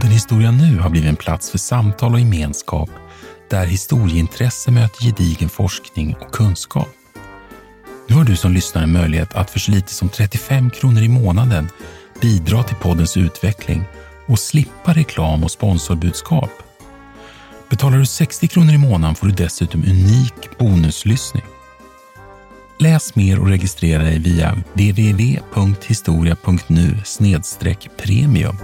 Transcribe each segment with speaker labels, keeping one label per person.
Speaker 1: Podden Historia Nu har blivit en plats för samtal och gemenskap där historieintresse möter gedigen forskning och kunskap. Nu har du som lyssnar en möjlighet att för så lite som 35 kronor i månaden bidra till poddens utveckling och slippa reklam och sponsorbudskap. Betalar du 60 kronor i månaden får du dessutom unik bonuslyssning. Läs mer och registrera dig via www.historia.nu/premium.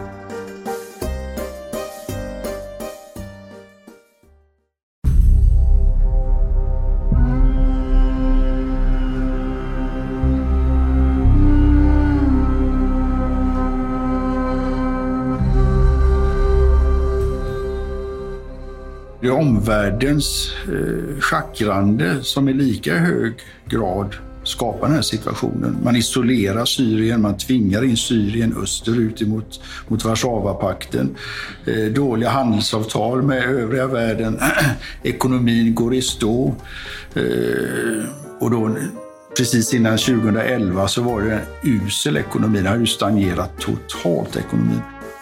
Speaker 2: Det är omvärldens schackrande som i lika hög grad skapar den här situationen. Man isolerar Syrien, man tvingar in Syrien österut mot Warszawapakten. Dåliga handelsavtal med övriga världen. Ekonomin går i stå. Och då, precis innan 2011 så var det en usel ekonomi. Det har ju stagnerat totalt ekonomin.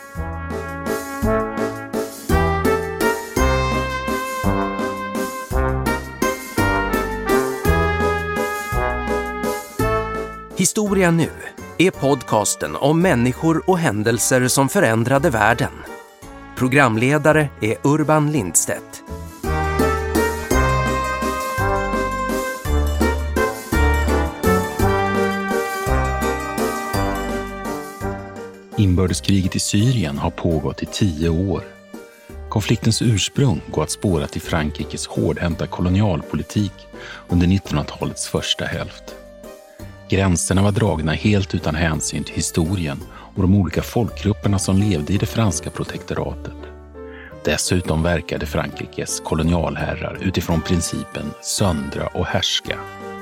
Speaker 3: Historia Nu är podcasten om människor och händelser som förändrade världen. Programledare är Urban Lindstedt.
Speaker 1: Inbördeskriget i Syrien har pågått i 10 år. Konfliktens ursprung går att spåra till Frankrikes hårdhänta kolonialpolitik under 1900-talets första hälft. Gränserna var dragna helt utan hänsyn till historien och de olika folkgrupperna som levde i det franska protektoratet. Dessutom verkade Frankrikes kolonialherrar utifrån principen söndra och härska.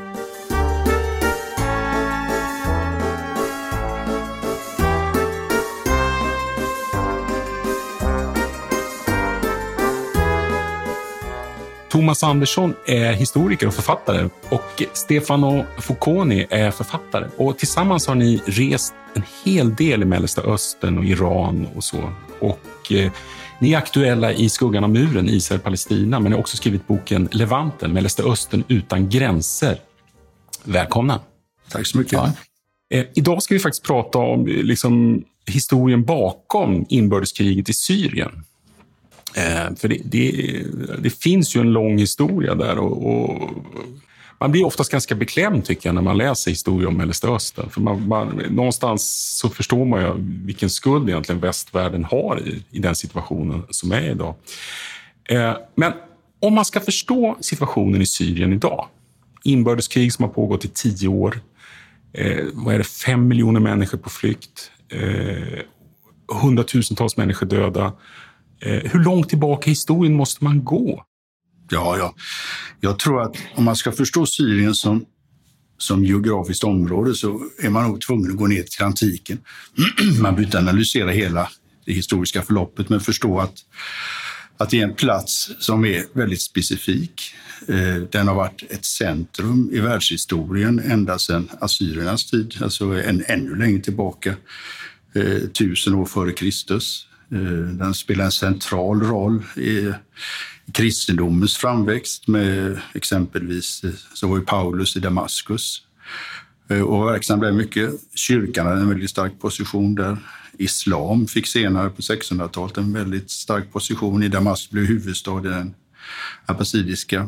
Speaker 4: Thomas Andersson är historiker och författare och Stefano Focconi är författare. Och tillsammans har ni rest en hel del i Mellersta Östern och Iran och så. Och ni är aktuella i skuggan av muren, Israel-Palestina, men ni har också skrivit boken Levanten, Mellersta Östern utan gränser. Välkomna.
Speaker 2: Tack så mycket.
Speaker 4: Ja. Idag ska vi faktiskt prata om historien bakom inbördeskriget i Syrien. För det finns ju en lång historia där och man blir oftast ganska beklämd tycker jag när man läser historia om Mellersta Östern. För någonstans så förstår man ju vilken skuld egentligen västvärlden har i den situationen som är idag. Men om man ska förstå situationen i Syrien idag, inbördeskrig som har pågått i 10 år, vad är det, 5 miljoner människor på flykt, 100,000-tals människor döda. Hur långt tillbaka i historien måste man gå?
Speaker 2: Ja. Jag tror att om man ska förstå Syrien som geografiskt område så är man nog tvungen att gå ner till antiken. Man behöver inte analysera hela det historiska förloppet men förstå att det är en plats som är väldigt specifik. Den har varit ett centrum i världshistorien ända sedan assyriernas tid, alltså ännu längre tillbaka, 1000 år före Kristus. Den spelar en central roll i kristendomens framväxt med exempelvis så var ju Paulus i Damaskus och verksam blev mycket. Kyrkan hade en väldigt stark position där. Islam fick senare på 1600-talet en väldigt stark position. I Damaskus blev huvudstad i den abbasidiska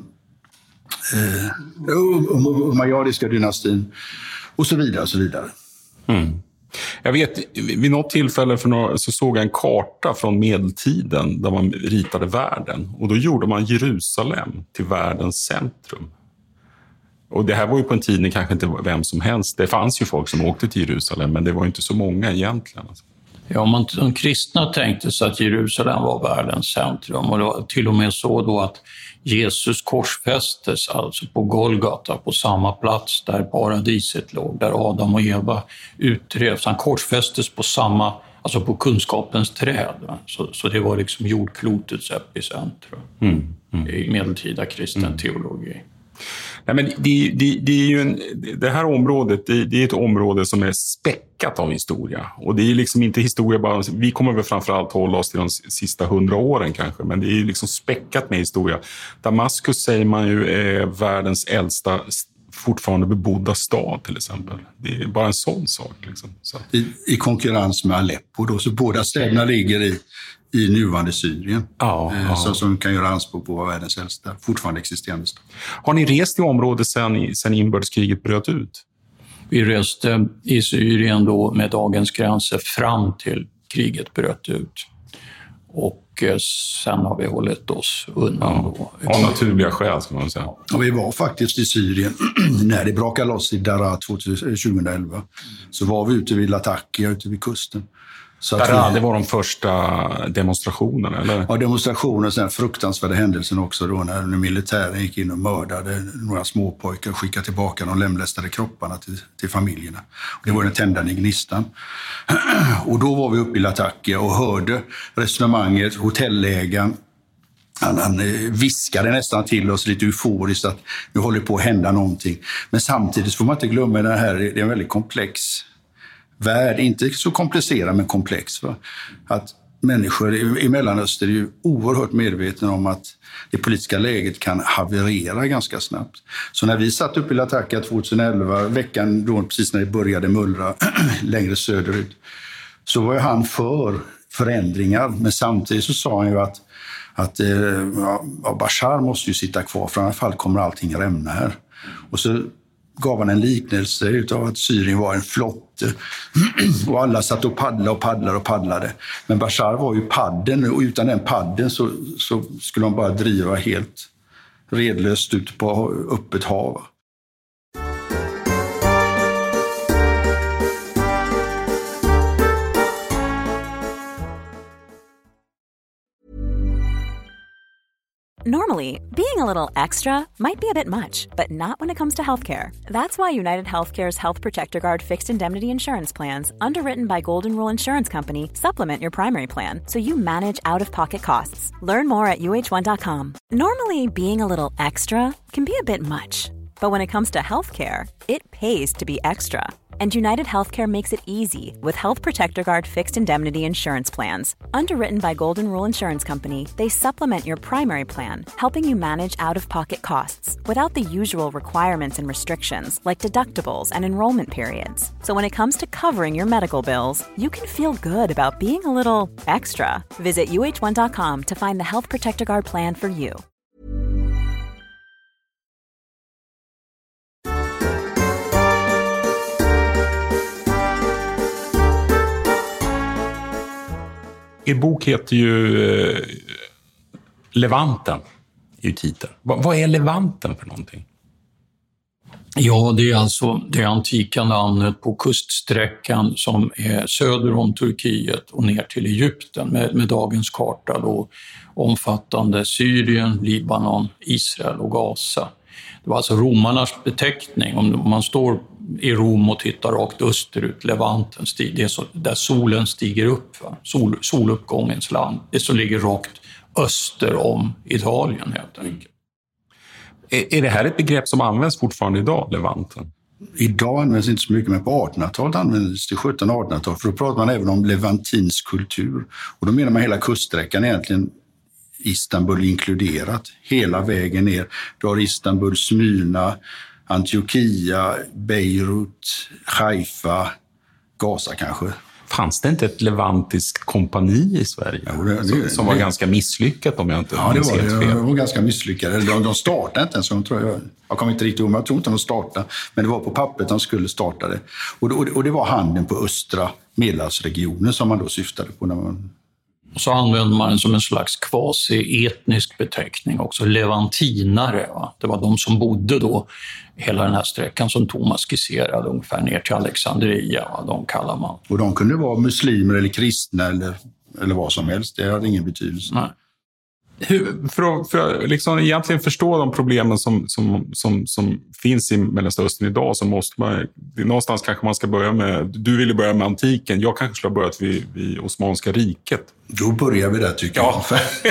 Speaker 2: umayyadiska dynastin och så vidare och så vidare.
Speaker 4: Mm. Jag vet, vid något tillfälle så såg jag en karta från medeltiden där man ritade världen. Och då gjorde man Jerusalem till världens centrum. Och det här var ju på en tid när kanske inte vem som helst. Det fanns ju folk som åkte till Jerusalem, men det var inte så många egentligen.
Speaker 5: Ja, de kristna tänkte sig att Jerusalem var världens centrum. Och det var till och med så då att Jesus korsfästes alltså på Golgata, på samma plats där paradiset låg, där Adam och Eva utdrevs. Han korsfästes på alltså på kunskapens träd. Så det var liksom jordklotets epicentrum i medeltida kristen teologi.
Speaker 4: Nej, men det är ju det här området, det är ett område som är späckat av historia. Och det är liksom inte historia bara, vi kommer väl framförallt hålla oss till de sista 100 åren kanske, men det är liksom späckat med historia. Damaskus säger man ju är världens äldsta fortfarande bebodda stad till exempel. Det är bara en sån sak. Liksom. Så.
Speaker 2: I konkurrens med Aleppo då, så båda städerna ligger i nuvarande Syrien. Som kan göra anspråk på att vara världens äldsta, fortfarande existerande stad.
Speaker 4: Har ni rest i området sedan inbördeskriget bröt ut?
Speaker 5: Vi reste i Syrien då med dagens gränser fram till kriget bröt ut. Och sen har vi hållit oss undan då.
Speaker 4: Av naturliga skäl, ska man säga.
Speaker 2: Och vi var faktiskt i Syrien när det brakade loss i Daraa 2011. Så var vi ute vid Latakia, ute vid kusten.
Speaker 4: Det var de första demonstrationerna, eller?
Speaker 2: Ja, demonstrationer, sen fruktansvärda händelsen också då när militären gick in och mördade några småpojkar och skickade tillbaka de lemlästade kropparna till familjerna. Och det var den tändande gnistan. Och då var vi uppe i Latakia och hörde resonemanget, hotellägaren. Han viskade nästan till oss lite euforiskt att nu håller på att hända någonting. Men samtidigt får man inte glömma det här, det är en väldigt komplex värld, inte så komplicerad men komplex. Va? Att människor i Mellanöstern är ju oerhört medvetna om att det politiska läget kan haverera ganska snabbt. Så när vi satt upp i Latakia 2011, veckan då precis när det började mullra längre söderut, så var ju han för förändringar. Men samtidigt så sa han ju att Bashar måste ju sitta kvar, för i alla fall kommer allting rämna här. Och så gav han en liknelse utav att Syrien var en flotte och alla satt och paddlade. Men Bashar var ju padden, och utan den padden så skulle de bara driva helt redlöst ut på öppet hav.
Speaker 6: Normally, being a little extra might be a bit much, but not when it comes to healthcare. That's why United Healthcare's Health Protector Guard fixed indemnity insurance plans, underwritten by Golden Rule Insurance Company, supplement your primary plan so you manage out-of-pocket costs. Learn more at uh1.com. Normally, being a little extra can be a bit much, but when it comes to healthcare, it pays to be extra. And United Healthcare makes it easy with Health Protector Guard fixed indemnity insurance plans. Underwritten by Golden Rule Insurance Company, they supplement your primary plan, helping you manage out-of-pocket costs without the usual requirements and restrictions like deductibles and enrollment periods. So when it comes to covering your medical bills, you can feel good about being a little extra. Visit uh1.com to find the Health Protector Guard plan for you.
Speaker 4: Er bok heter ju Levanten, är ju titeln. Vad är Levanten för någonting?
Speaker 5: Ja, det är alltså det antika namnet på kuststräckan som är söder om Turkiet och ner till Egypten med dagens karta då, omfattande Syrien, Libanon, Israel och Gaza. Det var alltså romarnas beteckning. Om man står i Rom och tittar rakt österut, Levanten, det är så, där solen stiger upp, va? Soluppgångens land, det som ligger rakt öster om Italien helt enkelt.
Speaker 4: Är det här ett begrepp som används fortfarande idag, Levanten?
Speaker 2: Idag används inte så mycket, men på 1800-talet användes det 1700-1800-talet, för då pratar man även om levantinsk kultur. Och då menar man hela kuststräckan, egentligen Istanbul inkluderat, hela vägen ner. Du har Istanbul, Smyrna, Antiochia, Beirut, Haifa, Gaza kanske.
Speaker 4: Fanns det inte ett levantiskt kompani i Sverige? Ja, som var ganska misslyckat, om jag inte minns helt fel. Ja, det
Speaker 2: var ganska misslyckade. De startade inte ens, tror jag kommer inte riktigt ihåg, men jag tror inte de startade. Men det var på pappret de skulle starta det. Och det var handeln på östra Medelhavsregionen som man då syftade på när man...
Speaker 5: Och så använde man den som en slags kvasi-etnisk beteckning också, levantinare. Va? Det var de som bodde då hela den här sträckan som Thomas skisserade, ungefär ner till Alexandria, va? De kallar man.
Speaker 2: Och de kunde vara muslimer eller kristna eller vad som helst, det hade ingen betydelse.
Speaker 5: Nej.
Speaker 4: För att liksom egentligen förstå de problemen som finns i Mellanöstern idag, så måste man, någonstans kanske man ska börja med, du ville börja med antiken, jag kanske skulle ha börjat vid Osmanska riket.
Speaker 2: Då börjar vi där, tycker jag.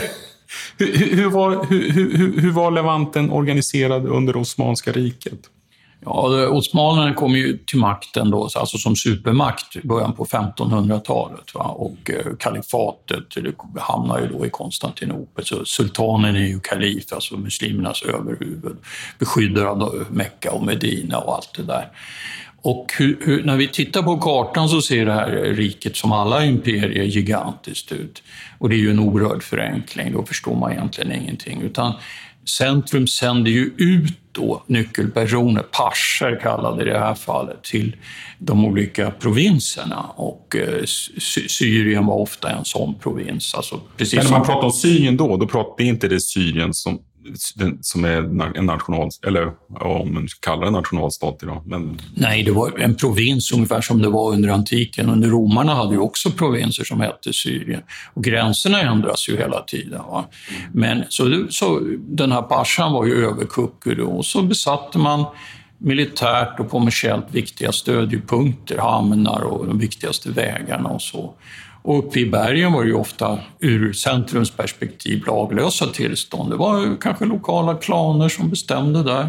Speaker 4: Hur var Levanten organiserad under Osmanska riket?
Speaker 5: Ja, osmanerna kom ju till makten då, alltså som supermakt i början på 1500-talet. Va? Och kalifatet hamnar ju då i Konstantinopel. Så sultanen är ju kalif, alltså muslimernas överhuvud, beskyddare av Mekka och Medina och allt det där. Och när vi tittar på kartan så ser det här riket som alla imperier gigantiskt ut. Och det är ju en orörd förenkling, då förstår man egentligen ingenting. Utan centrum sänder ju ut då nyckelpersoner, pascher kallade det i det här fallet, till de olika provinserna. Och Syrien var ofta en sån provins. Alltså, precis.
Speaker 4: Men när man pratar om Syrien då pratar det inte det Syrien som är en national, eller om man kallar det nationalstat idag. Men... Nej,
Speaker 5: det var en provins ungefär som det var under antiken. Under romarna hade ju också provinser som hette Syrien. Och gränserna ändras ju hela tiden. Va? Men så den här paschan var ju överkuckad och så besatte man militärt och kommersiellt viktiga stödjepunkter, hamnar och de viktigaste vägarna och så. Och uppe i bergen var det ju ofta ur centrums perspektiv laglösa tillstånd. Det var kanske lokala klaner som bestämde där.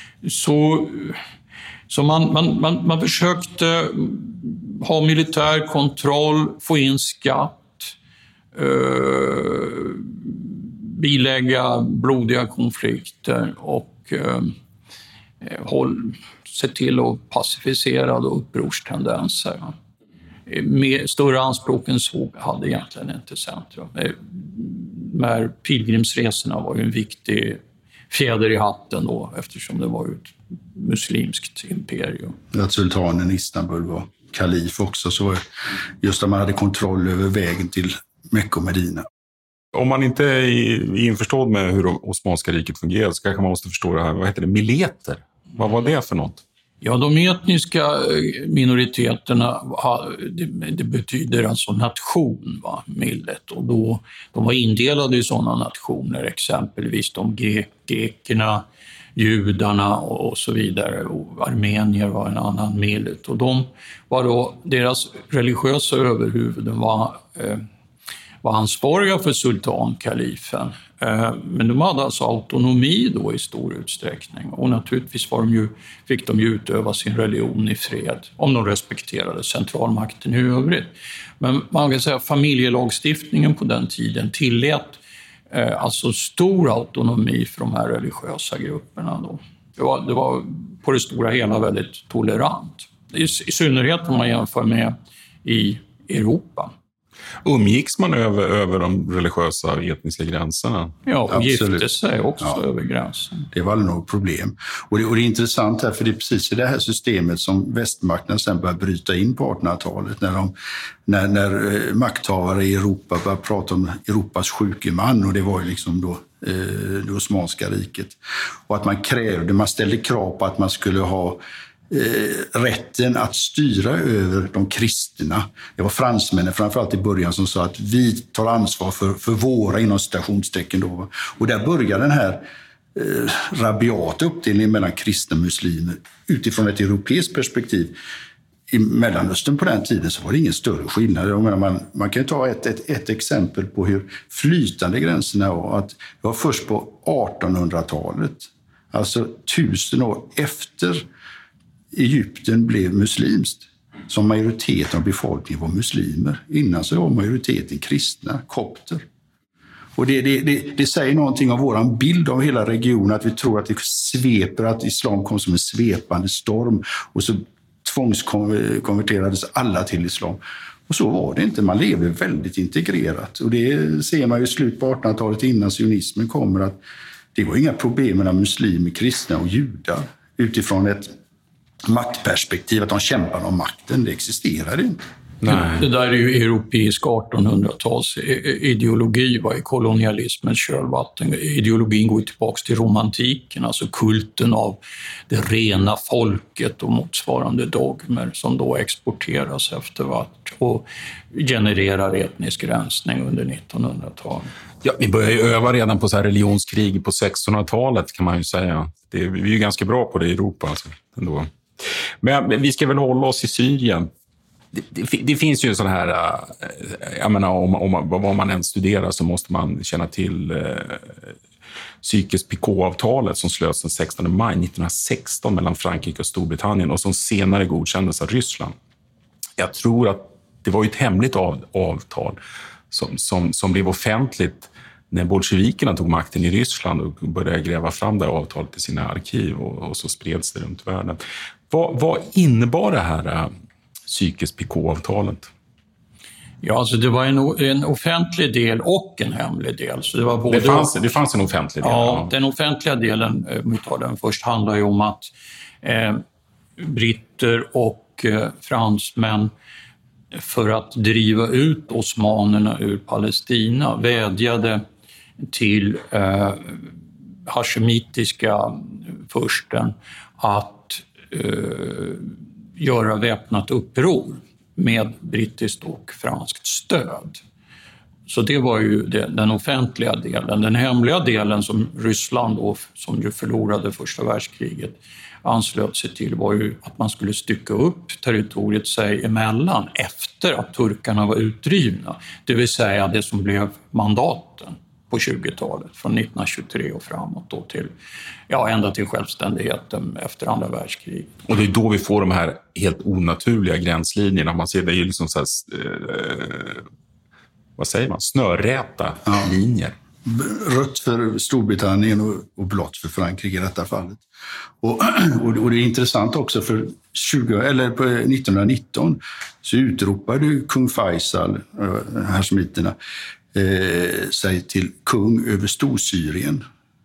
Speaker 5: Så man försökte ha militär kontroll, få in skatt, bilägga blodiga konflikter och se till att pacificera upprorstendenser. Med större anspråk än så hade egentligen inte centrum. De här pilgrimsresorna var ju en viktig fjäder i hatten då, eftersom det var ett muslimskt imperium.
Speaker 2: Att sultanen i Istanbul var kalif också, så var det just att man hade kontroll över vägen till Mekka och Medina.
Speaker 4: Om man inte är införstådd med hur Osmanska riket fungerar så kanske man måste förstå det här. Vad heter det? Mileter? Vad var det för något?
Speaker 5: Ja, de etniska minoriteterna, det betyder alltså nation, va, millet. Och då, de var indelade i sådana nationer, exempelvis de grekerna, judarna och så vidare. Och armenier var en annan millet. Och de var då, deras religiösa överhuvuden var ansvariga för sultankalifen. Men de hade alltså autonomi då i stor utsträckning. Och naturligtvis fick de ju utöva sin religion i fred om de respekterade centralmakten i övrigt. Men man kan säga att familjelagstiftningen på den tiden tillät alltså stor autonomi för de här religiösa grupperna då. Det var på det stora hela väldigt tolerant. I synnerhet om man jämför med i Europa.
Speaker 4: Umgicks man över de religiösa etniska gränserna?
Speaker 5: Ja, och gifte sig också över gränsen.
Speaker 2: Det var nog problem. Och det är intressant här, för det är precis i det här systemet som västmakterna sen började bryta in på 1800-talet. När makthavare i Europa började prata om Europas sjuke man, och det var ju liksom då det Osmanska riket. Och att man ställde krav på att man skulle ha rätten att styra över de kristna. Det var fransmännen framförallt i början som sa att vi tar ansvar för våra, inom citationstecken då. Och där börjar den här rabiata uppdelningen mellan kristna och muslimer utifrån ett europeiskt perspektiv. I Mellanöstern på den tiden så var det ingen större skillnad. Man kan ta ett exempel på hur flytande gränserna var. Att det var först på 1800-talet, alltså 1000 år efter Egypten blev muslimskt, som majoriteten av befolkningen var muslimer. Innan så var majoriteten kristna, kopter. Och det säger någonting om våran bild av hela regionen, att vi tror att det sveper, att islam kom som en svepande storm och så tvångskonverterades alla till islam. Och så var det inte, man levde väldigt integrerat. Och det ser man ju i slutet på 1800-talet innan sionismen kommer, att det var inga problem mellan muslimer, kristna och judar utifrån ett maktperspektiv, att de kämpar om makten, det existerar inte.
Speaker 5: Nej. Det där är ju europeisk 1800-tals ideologi, var i kolonialismens kölvatten. Ideologin går tillbaka till romantiken, alltså kulten av det rena folket och motsvarande dogmer som då exporteras eftervart och genererar etnisk rensning under 1900-talet.
Speaker 4: Ja, vi började ju öva redan på så här religionskrig på 1600-talet kan man ju säga. Vi är ju ganska bra på det i Europa alltså, ändå. Men vi ska väl hålla oss i Syrien. Det finns ju en sån här, jag menar, om vad man än studerar så måste man känna till Sykes-Picot-avtalet som slöts den 16 maj 1916 mellan Frankrike och Storbritannien och som senare godkändes av Ryssland. Jag tror att det var ett hemligt avtal som blev offentligt när bolsjevikerna tog makten i Ryssland och började gräva fram det här avtalet i sina arkiv och så spreds det runt världen. Vad innebar det här Sykes-Picot-avtalet?
Speaker 5: Ja, alltså det var en offentlig del och en hemlig del. Så det var både...
Speaker 4: det fanns en offentlig del.
Speaker 5: Ja, den offentliga delen, om vi tar den först, handlar ju om att britter och fransmän för att driva ut osmanerna ur Palestina vädjade till hashemitiska fursten att göra väpnat uppror med brittiskt och franskt stöd. Så det var ju den offentliga delen. Den hemliga delen som Ryssland då, som ju förlorade första världskriget, anslöt sig till var ju att man skulle stycka upp territoriet sig emellan efter att turkarna var utdrivna. Det vill säga det som blev mandaten på 20-talet från 1923 och framåt då till, ända till självständigheten efter andra världskriget.
Speaker 4: Och det är då vi får de här helt onaturliga gränslinjerna. Man ser det är ju liksom så här, vad säger man, snörräta linjer.
Speaker 2: Rött för Storbritannien och blått för Frankrike i detta fallet. Och det är intressant också för 1919 så utropade kung Faisal, hashemiterna, sig till kung över Storsyrien.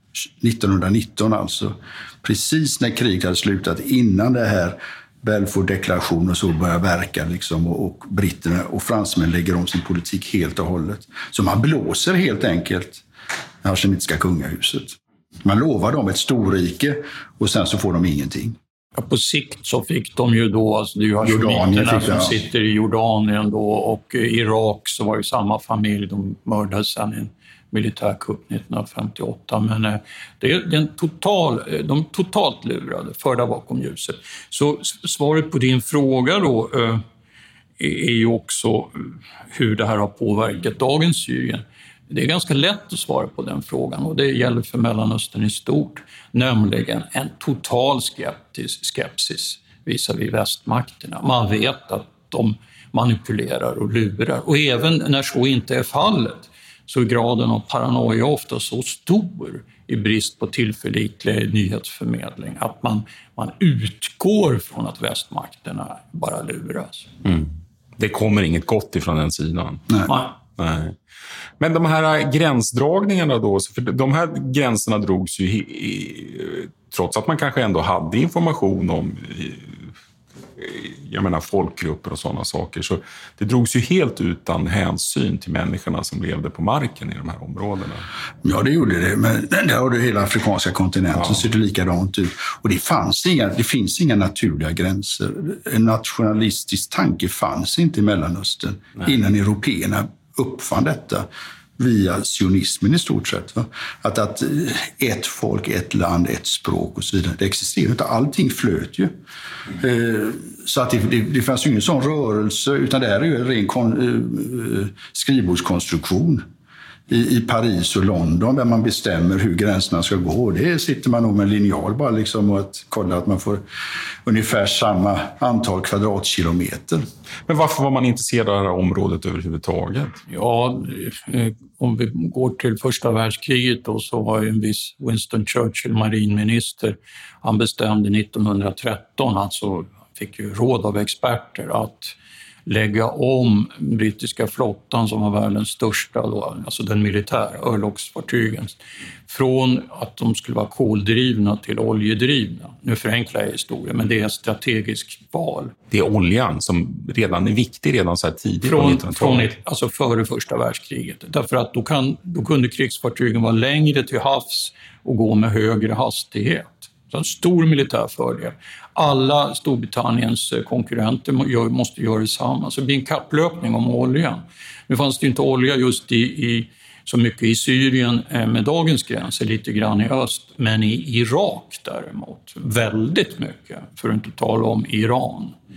Speaker 2: 1919 alltså. Precis när kriget hade slutat, innan det här Balfour-deklarationen och så börjar verka liksom, och britterna och fransmän lägger om sin politik helt och hållet. Så man blåser helt enkelt det hashemitiska kungahuset. Man lovar dem ett storrike och sen så får de ingenting.
Speaker 5: Ja, på sikt så fick de ju då, alltså det är ju hashemiterna som sitter i Jordanien då, och i Irak så var ju samma familj, de mördades sen i en militärkupp 1958. Men det är de totalt lurade, förda bakom ljuset. Så svaret på din fråga då är ju också hur det här har påverkat dagens Syrien. Det är ganska lätt att svara på den frågan och det gäller för Mellanöstern i stort, nämligen en total skepsis visavi västmakterna. Man vet att de manipulerar och lurar och även när så inte är fallet så är graden av paranoia ofta så stor i brist på tillförlitlig nyhetsförmedling att man utgår från att västmakterna bara luras.
Speaker 4: Mm. Det kommer inget gott ifrån den sidan. Nej. Men de här gränsdragningarna då, för de här gränserna drogs ju trots att man kanske ändå hade information om folkgrupper och sådana saker, så det drogs ju helt utan hänsyn till människorna som levde på marken i de här områdena.
Speaker 2: Ja, det gjorde det, men där har du hela afrikanska kontinenten så ser det likadant ut. Och det finns inga naturliga gränser. En nationalistisk tanke fanns inte i Mellanöstern innan européerna uppfann detta via sionismen i stort sett. Va? Att ett folk, ett land, ett språk och så vidare. Det existerar inte. Allting flöt ju. Så att det fanns ju ingen sån rörelse, utan det här är ju en ren skrivbordskonstruktion i Paris och London där man bestämmer hur gränserna ska gå. Det sitter man nog med en linjal bara liksom och att kolla att man får ungefär samma antal kvadratkilometer.
Speaker 4: Men varför var man intresserad av det här området överhuvudtaget?
Speaker 5: Ja, om vi går till första världskriget då, så var ju en viss Winston Churchill marinminister. Han bestämde 1913, alltså fick ju råd av experter att lägga om brittiska flottan som var världens största, då, alltså den militära örlogsfartygen, från att de skulle vara koldrivna till oljedrivna. Nu förenklar jag historien, men det är ett strategiskt val.
Speaker 4: Det är oljan som redan är viktig redan så här tidigt.
Speaker 5: Alltså före första världskriget. Därför att då kunde krigsfartygen vara längre till havs och gå med högre hastighet. Så en stor militär fördel. Alla Storbritanniens konkurrenter måste göra detsamma. Så det blir en kapplöpning om oljan. Nu fanns det inte olja just så mycket i Syrien med dagens gränser, lite grann i öst. Men i Irak däremot, väldigt mycket. För att inte tala om Iran.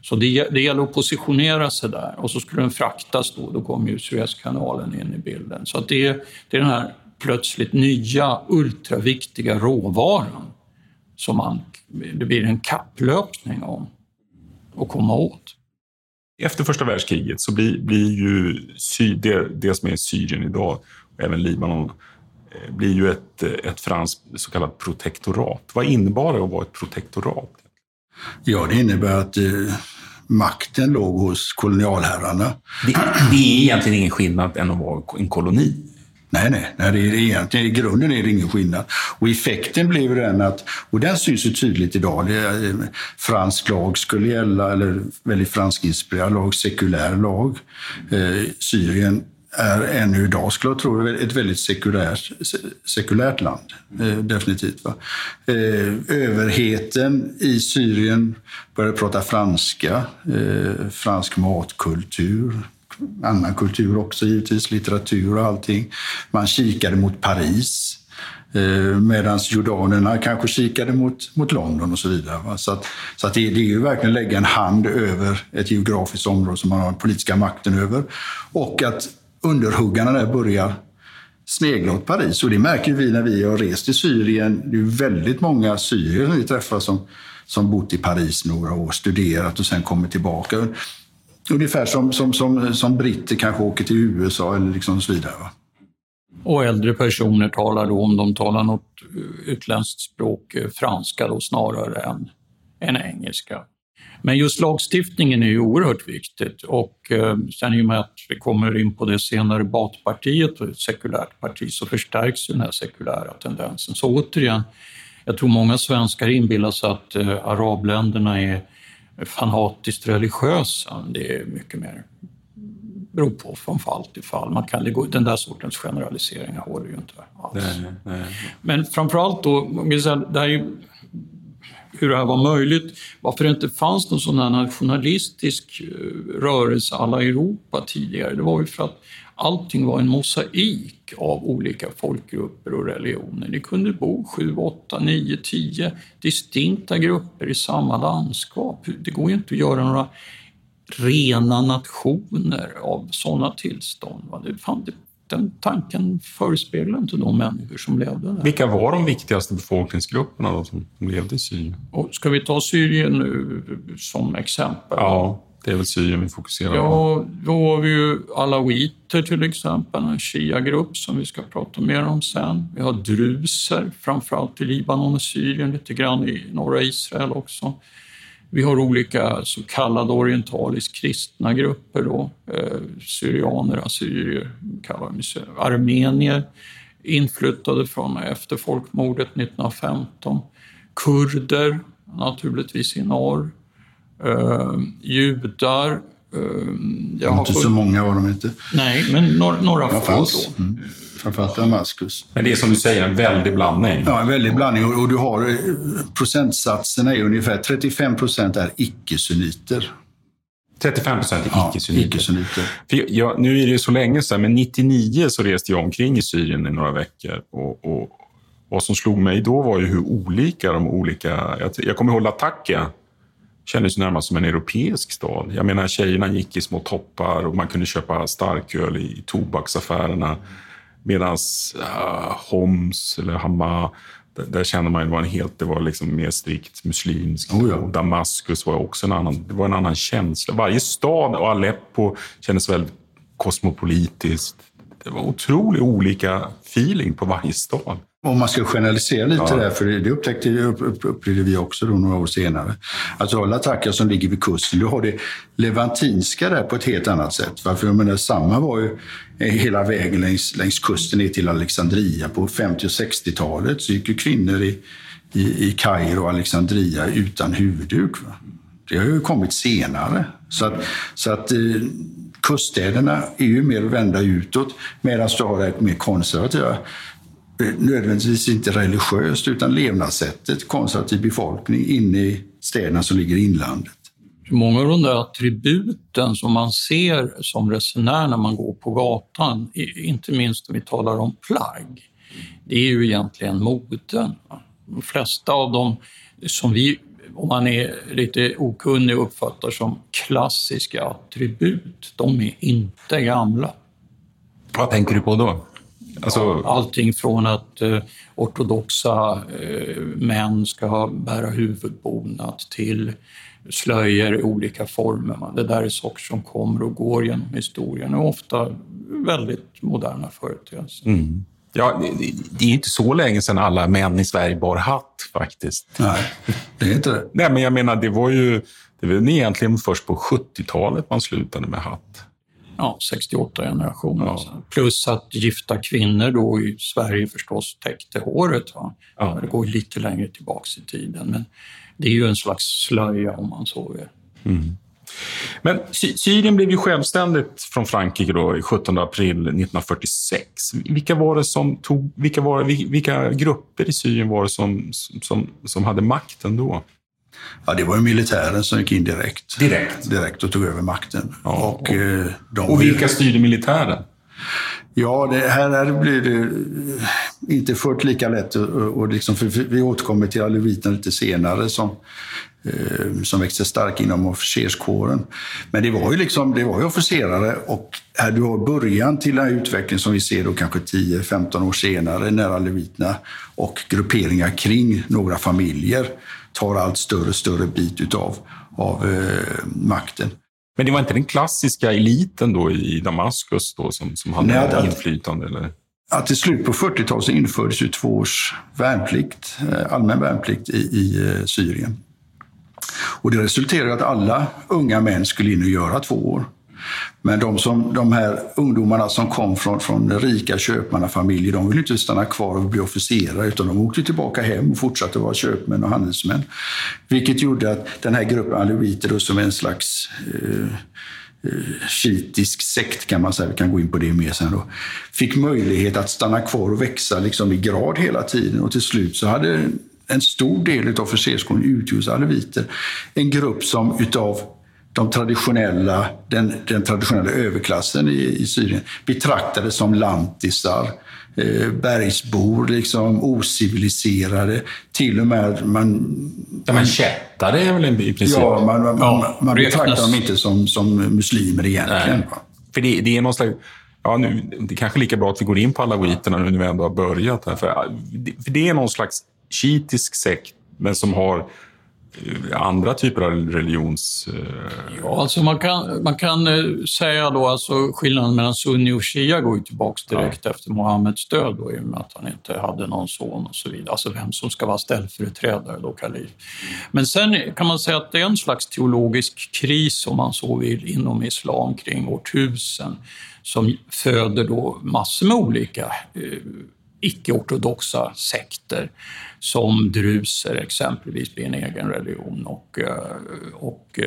Speaker 5: Så det gäller att positionera sig där, och så skulle den fraktas då kommer ju Suezkanalen in i bilden. Så att det är den här plötsligt nya ultraviktiga råvaran som det blir en kapplöpning om att komma åt.
Speaker 4: Efter första världskriget så blir ju det som är Syrien idag, och även Libanon, blir ju ett franskt så kallat protektorat. Vad innebar det att vara ett protektorat?
Speaker 2: Ja, det innebär att makten låg hos kolonialherrarna.
Speaker 1: Det är egentligen ingen skillnad än att vara en koloni.
Speaker 2: Nej, det är egentligen, i grunden är det ingen skillnad. Och effekten blev den att, och den syns ju tydligt idag, fransk lag skulle gälla, eller väldigt franskinspirerad lag, sekulär lag. Syrien är ännu idag, skulle jag tro, ett väldigt sekulärt land. Definitivt. Va? Överheten i Syrien började prata franska, fransk matkultur, annan kultur också givetvis, litteratur och allting. Man kikade mot Paris, medan jordanerna kanske kikade mot London och så vidare. Va? Så att det är ju verkligen lägga en hand över ett geografiskt område som man har den politiska makten över, och att underhuggarna där börjar snegla åt Paris. Och det märker vi när vi har rest i Syrien. Det är väldigt många syrier som vi träffar som bott i Paris några år, studerat och sen kommer tillbaka. Ungefär som britter kanske åker till USA eller liksom så vidare. Va?
Speaker 5: Och äldre personer talar då, om de talar något utländskt språk, franska då snarare än engelska. Men just lagstiftningen är ju oerhört viktigt, och sen i och med att vi kommer in på det senare, Baathpartiet och ett sekulärt parti, så förstärks den här sekulära tendensen. Så återigen, jag tror många svenskar inbillar sig att arabländerna är fanatiskt religiösa. Det är mycket mer, beror på från fall till fall. Den där sortens generaliseringar håller ju inte alls. Nej. Men framförallt då, det här är hur det här var möjligt, varför det inte fanns någon sån här nationalistisk rörelse alla Europa tidigare, det var ju för att allting var en mosaik av olika folkgrupper och religioner. Det kunde bo 7, 8, 9, 10 distinkta grupper i samma landskap. Det går ju inte att göra några rena nationer av sådana tillstånd. Den tanken förespeglar inte de människor som levde där.
Speaker 4: Vilka var de viktigaste befolkningsgrupperna då som levde i Syrien?
Speaker 5: Och ska vi ta Syrien nu som exempel?
Speaker 4: Ja, det är väl Syrien vi fokuserar på.
Speaker 5: Ja, då har vi ju alawiter till exempel, en shia-grupp som vi ska prata mer om sen. Vi har druser, framförallt i Libanon och Syrien, lite grann i norra Israel också. Vi har olika så kallade orientaliskt kristna grupper då, syrianer, assyrier, armenier, inflyttade från efter folkmordet 1915, kurder naturligtvis i norr, judar.
Speaker 2: Inte så många var de inte.
Speaker 5: Nej, men några få då.
Speaker 2: Framförallt Damaskus.
Speaker 4: Men det är som du säger en väldig blandning.
Speaker 2: Ja, en väldig blandning. Och du har procentsatserna är ungefär 35% är icke-sunniter.
Speaker 4: 35% är icke-sunniter.
Speaker 2: Icke-sunniter.
Speaker 4: Nu är det så länge sedan, men 99 så reste jag omkring i Syrien i några veckor. Och vad som slog mig då var ju hur olika de olika... Jag kommer ihåg Latakia. Kändes närmast som en europeisk stad. Jag menar, tjejerna gick i små toppar och man kunde köpa starköl i tobaksaffärerna. Medan Homs eller Hama, där kände man det var liksom mer strikt muslimskt. Och Damaskus var också en annan känsla. Varje stad och Aleppo kändes väldigt kosmopolitiskt. Det var otroligt olika feeling på varje stad.
Speaker 2: Om man ska generalisera lite där, för det upplevde vi också då några år senare. Alltså Latakia som ligger vid kusten, du har det levantinska där på ett helt annat sätt. För jag menar, samma var ju hela vägen längs kusten ner till Alexandria på 50- och 60-talet. Så gick ju kvinnor i Kairo och Alexandria utan huvudduk. Va? Det har ju kommit senare. Så att kuststäderna är ju mer vända utåt, medan du har ett mer konservativa, nödvändigtvis inte religiöst utan levnadssättet, konservativ befolkning inne i städerna som ligger i inlandet.
Speaker 5: Många av de där attributen som man ser som resenär när man går på gatan, inte minst om vi talar om plagg, det är ju egentligen moden. De flesta av dem som vi om man är lite okunnig, uppfattar som klassiska attribut. De är inte gamla.
Speaker 4: Vad tänker du på då? Alltså...
Speaker 5: Allting från att ortodoxa män ska bära huvudbonad till slöjor i olika former. Det där är saker som kommer och går genom historien och ofta väldigt moderna företeelser.
Speaker 4: Mm. Ja, det är inte så länge sedan alla män i Sverige bar hatt faktiskt.
Speaker 2: Nej, det är inte det.
Speaker 4: Nej, men jag menar, det var egentligen först på 70-talet man slutade med hatt.
Speaker 5: Ja, 68 generationer. Ja. Plus att gifta kvinnor då i Sverige förstås täckte håret. Va? Ja. Det går lite längre tillbaka i tiden. Men det är ju en slags slöja om man så vill.
Speaker 4: Mm. Men Syrien blev ju självständigt från Frankrike då i 17 april 1946. Vilka grupper i Syrien var det som hade makten då?
Speaker 2: Ja, det var ju militären som gick in direkt och tog över makten.
Speaker 4: Ja, och vilka styrde militären?
Speaker 2: Ja, det här blir det inte fullt lika lätt. Och liksom, för vi återkommer till aleviterna lite senare som växte starkt inom officerskåren. Men det var ju officerare, och här du har början till den här utvecklingen som vi ser då kanske 10-15 år senare, när aleviterna och grupperingar kring några familjer tar allt större bit utav makten.
Speaker 4: Men det var inte den klassiska eliten då i Damaskus då som hade inflytande? Eller?
Speaker 2: Att till slut på 40-talet så infördes ju 2 års värnplikt, allmän värnplikt i Syrien. Och det resulterade i att alla unga män skulle in och göra 2 år. Men de här ungdomarna som kom från rika köpmannafamiljer, de ville inte stanna kvar och bli officerare, utan de åkte tillbaka hem och fortsatte vara köpmän och handelsmän. Vilket gjorde att den här gruppen aleviter, som en slags shiitisk sekt kan man säga, vi kan gå in på det mer sen då, fick möjlighet att stanna kvar och växa liksom i grad hela tiden. Och till slut så hade en stor del av officerskåren utgjordes aleviter. En grupp som utav den traditionella överklassen i Syrien betraktades som lantisar, bergsbor, liksom ociviliserade. Till och med
Speaker 4: man kättade är väl i princip.
Speaker 2: Ja, man betraktar dem inte som muslimer egentligen.
Speaker 4: Nej. För det är någon slags... Ja, nu, det är kanske lika bra att vi går in på alawiterna nu när vi ändå har börjat här. För det är någon slags shiitisk sekt, men som har andra typer av religions...
Speaker 5: Ja, alltså man kan säga då, alltså skillnaden mellan sunni och shia går ju tillbaka direkt efter Mohammeds död då, i och med att han inte hade någon son och så vidare. Alltså vem som ska vara ställföreträdare då, kalif. Men sen kan man säga att det är en slags teologisk kris, om man så vill, inom islam kring år 1000, som föder då massor med olika icke-ortodoxa sekter, som druser exempelvis blir en egen religion, och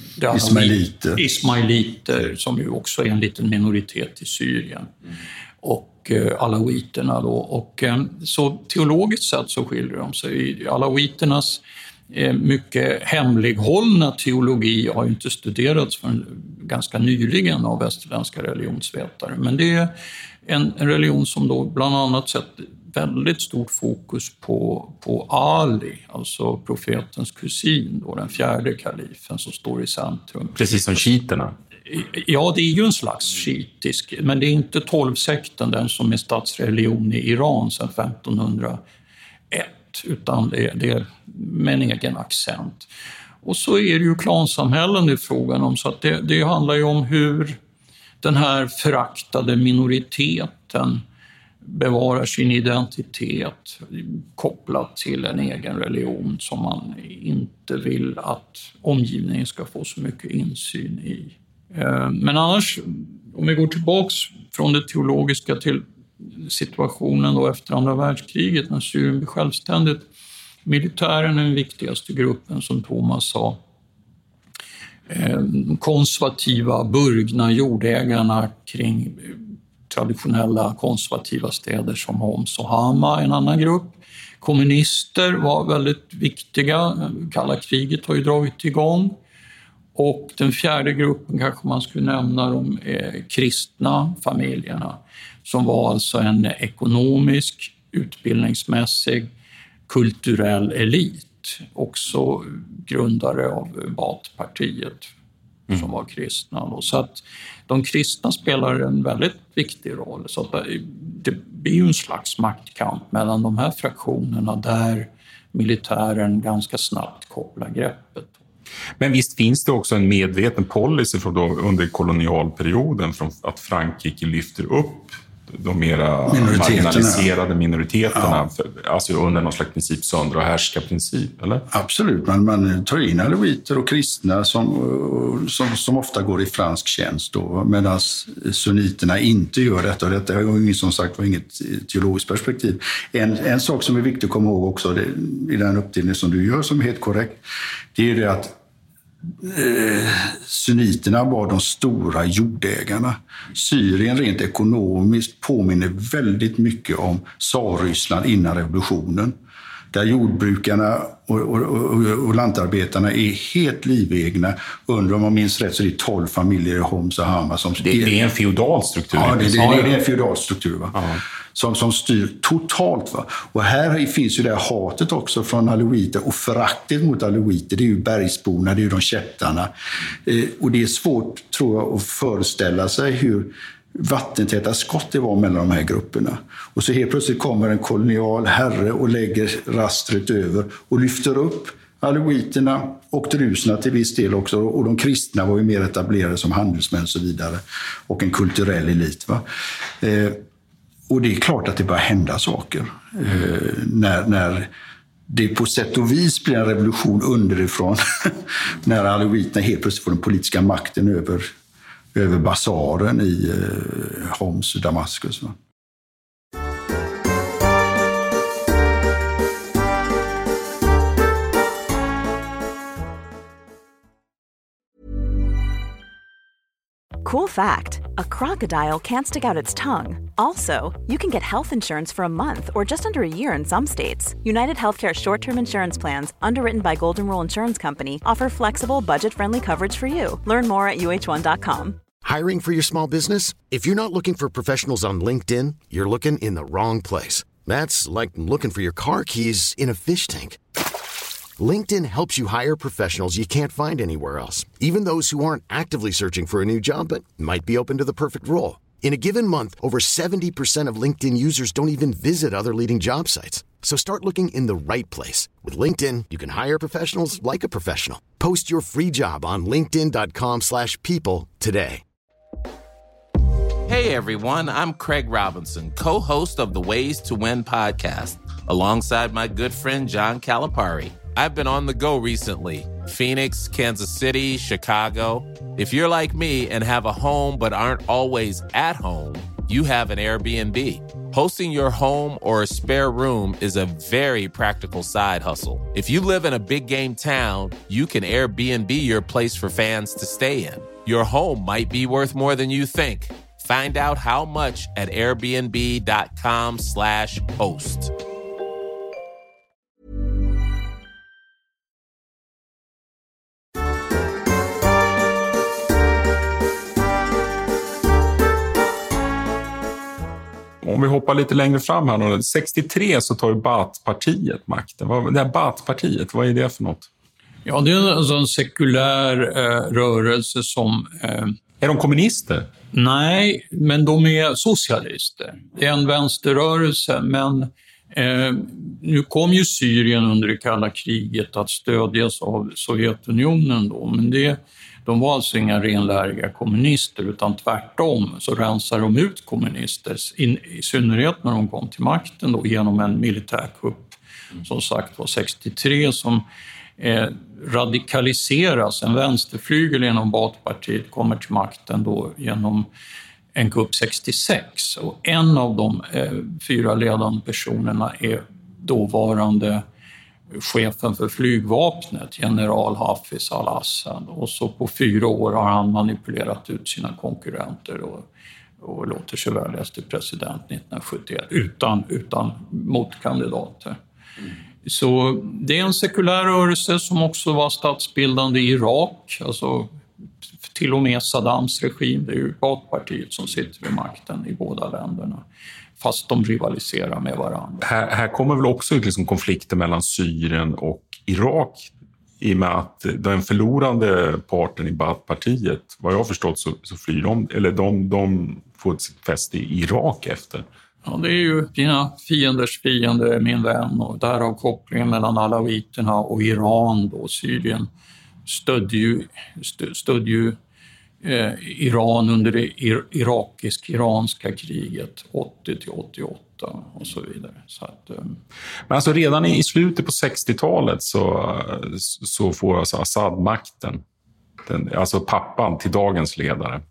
Speaker 5: ismailiter som ju också är en liten minoritet i Syrien, och alawiterna då. Och så teologiskt sett så skiljer de sig. Alawiternas mycket hemlighållna teologi har ju inte studerats förrän ganska nyligen av västerländska religionsvetare, men det är en religion som då bland annat sätter väldigt stort fokus på Ali, alltså profetens kusin, då, den 4:e kalifen som står i centrum.
Speaker 4: Precis som shiiterna.
Speaker 5: Ja, det är ju en slags shiitisk, men det är inte 12-sekten, den som är statsreligion i Iran sedan 1501, utan det är med en egen accent. Och så är det ju klansamhällen det är frågan om, så att det handlar ju om hur den här föraktade minoriteten bevarar sin identitet kopplat till en egen religion som man inte vill att omgivningen ska få så mycket insyn i. Men annars, om vi går tillbaks från det teologiska till situationen då efter andra världskriget, när Syrien blev självständigt, militären är den viktigaste gruppen, som Thomas sa. Konservativa, burgna jordägarna kring traditionella konservativa städer som Homs och Hama, en annan grupp. Kommunister var väldigt viktiga. Kalla kriget har ju dragit igång. Och den 4:e gruppen kanske man skulle nämna, de kristna familjerna, som var alltså en ekonomisk, utbildningsmässig, kulturell elit också grundare av Baathpartiet som var kristna. Så att de kristna spelar en väldigt viktig roll. Så att det blir ju en slags maktkamp mellan de här fraktionerna där militären ganska snabbt kopplar greppet.
Speaker 4: Men visst finns det också en medveten policy från då under kolonialperioden från att Frankrike lyfter upp de mera marginaliserade minoriteterna, alltså under någon slags princip söndra och härska princip, eller?
Speaker 2: Absolut, man tar in alawiter och kristna som ofta går i fransk tjänst då, medan sunniterna inte gör detta. Och detta är ju som sagt var inget teologiskt perspektiv. En sak som är viktig att komma ihåg också, i den uppdelning som du gör som är helt korrekt, det är ju det att sunniterna var de stora jordägarna. Syrien rent ekonomiskt påminner väldigt mycket om Tsarryssland innan revolutionen. Där jordbrukarna och lantarbetarna är helt livegna. Under, om man minns rätt, så är det 12 familjer i Homs och Hama som
Speaker 4: det är en feodal struktur.
Speaker 2: Ja, det är en feodal struktur, va? Som styr totalt. Va? Och här finns ju det här hatet också från alawiter och föraktet mot alawiter. Det är ju bergsborna, det är ju de kättarna. Och det är svårt, tror jag, att föreställa sig hur vattentäta skott det var mellan de här grupperna. Och så helt plötsligt kommer en kolonial herre och lägger rastret över och lyfter upp alawiterna och druserna till viss del också. Och de kristna var ju mer etablerade som handelsmän och så vidare. Och en kulturell elit, va? Och det är klart att det börjar hända saker när det på sätt och vis blir en revolution underifrån när alawiterna helt plötsligt får den politiska makten över basaren i Homs och Damaskus. Va?
Speaker 6: Cool fact, a crocodile can't stick out its tongue. Also, you can get health insurance for a month or just under a year in some states. United Healthcare short-term insurance plans, underwritten by Golden Rule Insurance Company, offer flexible, budget-friendly coverage for you. Learn more at uh1.com.
Speaker 7: Hiring for your small business? If you're not looking for professionals on LinkedIn, you're looking in the wrong place. That's like looking for your car keys in a fish tank. LinkedIn helps you hire professionals you can't find anywhere else, even those who aren't actively searching for a new job but might be open to the perfect role. In a given month, over 70% of LinkedIn users don't even visit other leading job sites. So start looking in the right place. With LinkedIn, you can hire professionals like a professional. Post your free job on linkedin.com/people today.
Speaker 8: Hey everyone, I'm Craig Robinson, co-host of the Ways to Win podcast, alongside my good friend John Calipari. I've been on the go recently. Phoenix, Kansas City, Chicago. If you're like me and have a home but aren't always at home, you have an Airbnb. Hosting your home or a spare room is a very practical side hustle. If you live in a big game town, you can Airbnb your place for fans to stay in. Your home might be worth more than you think. Find out how much at airbnb.com/host.
Speaker 4: Om vi hoppar lite längre fram här, 63 så tar ju Baathpartiet makten. Det här Baathpartiet, vad är det för något?
Speaker 5: Ja, det är alltså en sekulär rörelse som...
Speaker 4: Är de kommunister?
Speaker 5: Nej, men de är socialister. Det är en vänsterrörelse, men nu kom ju Syrien under det kalla kriget att stödjas av Sovjetunionen då, men de var alltså inga renläriga kommunister, utan tvärtom så rensar de ut kommunister, i synnerhet när de kom till makten då, genom en militärkupp, som sagt var 63, som radikaliseras. En vänsterflygel inom Baathpartiet kommer till makten då genom en kupp 66. Och en av de 4 ledande personerna är dåvarande chefen för flygvapnet, general Hafiz al-Assad. Och så på 4 år har han manipulerat ut sina konkurrenter och låter sig väljas till president 1971 utan motkandidater. Så det är en sekulär rörelse som också var statsbildande i Irak, alltså till och med Saddams regim. Det är ju Baathpartiet som sitter vid makten i båda länderna, fast de rivaliserar med varandra.
Speaker 4: Här kommer väl också liksom konflikter mellan Syrien och Irak, i och med att den förlorande parten i Baath-partiet, vad jag har förstått så flyr de, eller de får sitt fäste i Irak efter.
Speaker 5: Ja, det är ju dina fienders fiende, min vän, och därav kopplingen mellan alawiterna och Iran då. Syrien stödde ju Iran under det irakisk-iranska kriget 80-88 och så vidare. Så att,
Speaker 4: Men alltså redan i slutet på 60-talet så får alltså Assad makten. Alltså pappan till dagens ledare.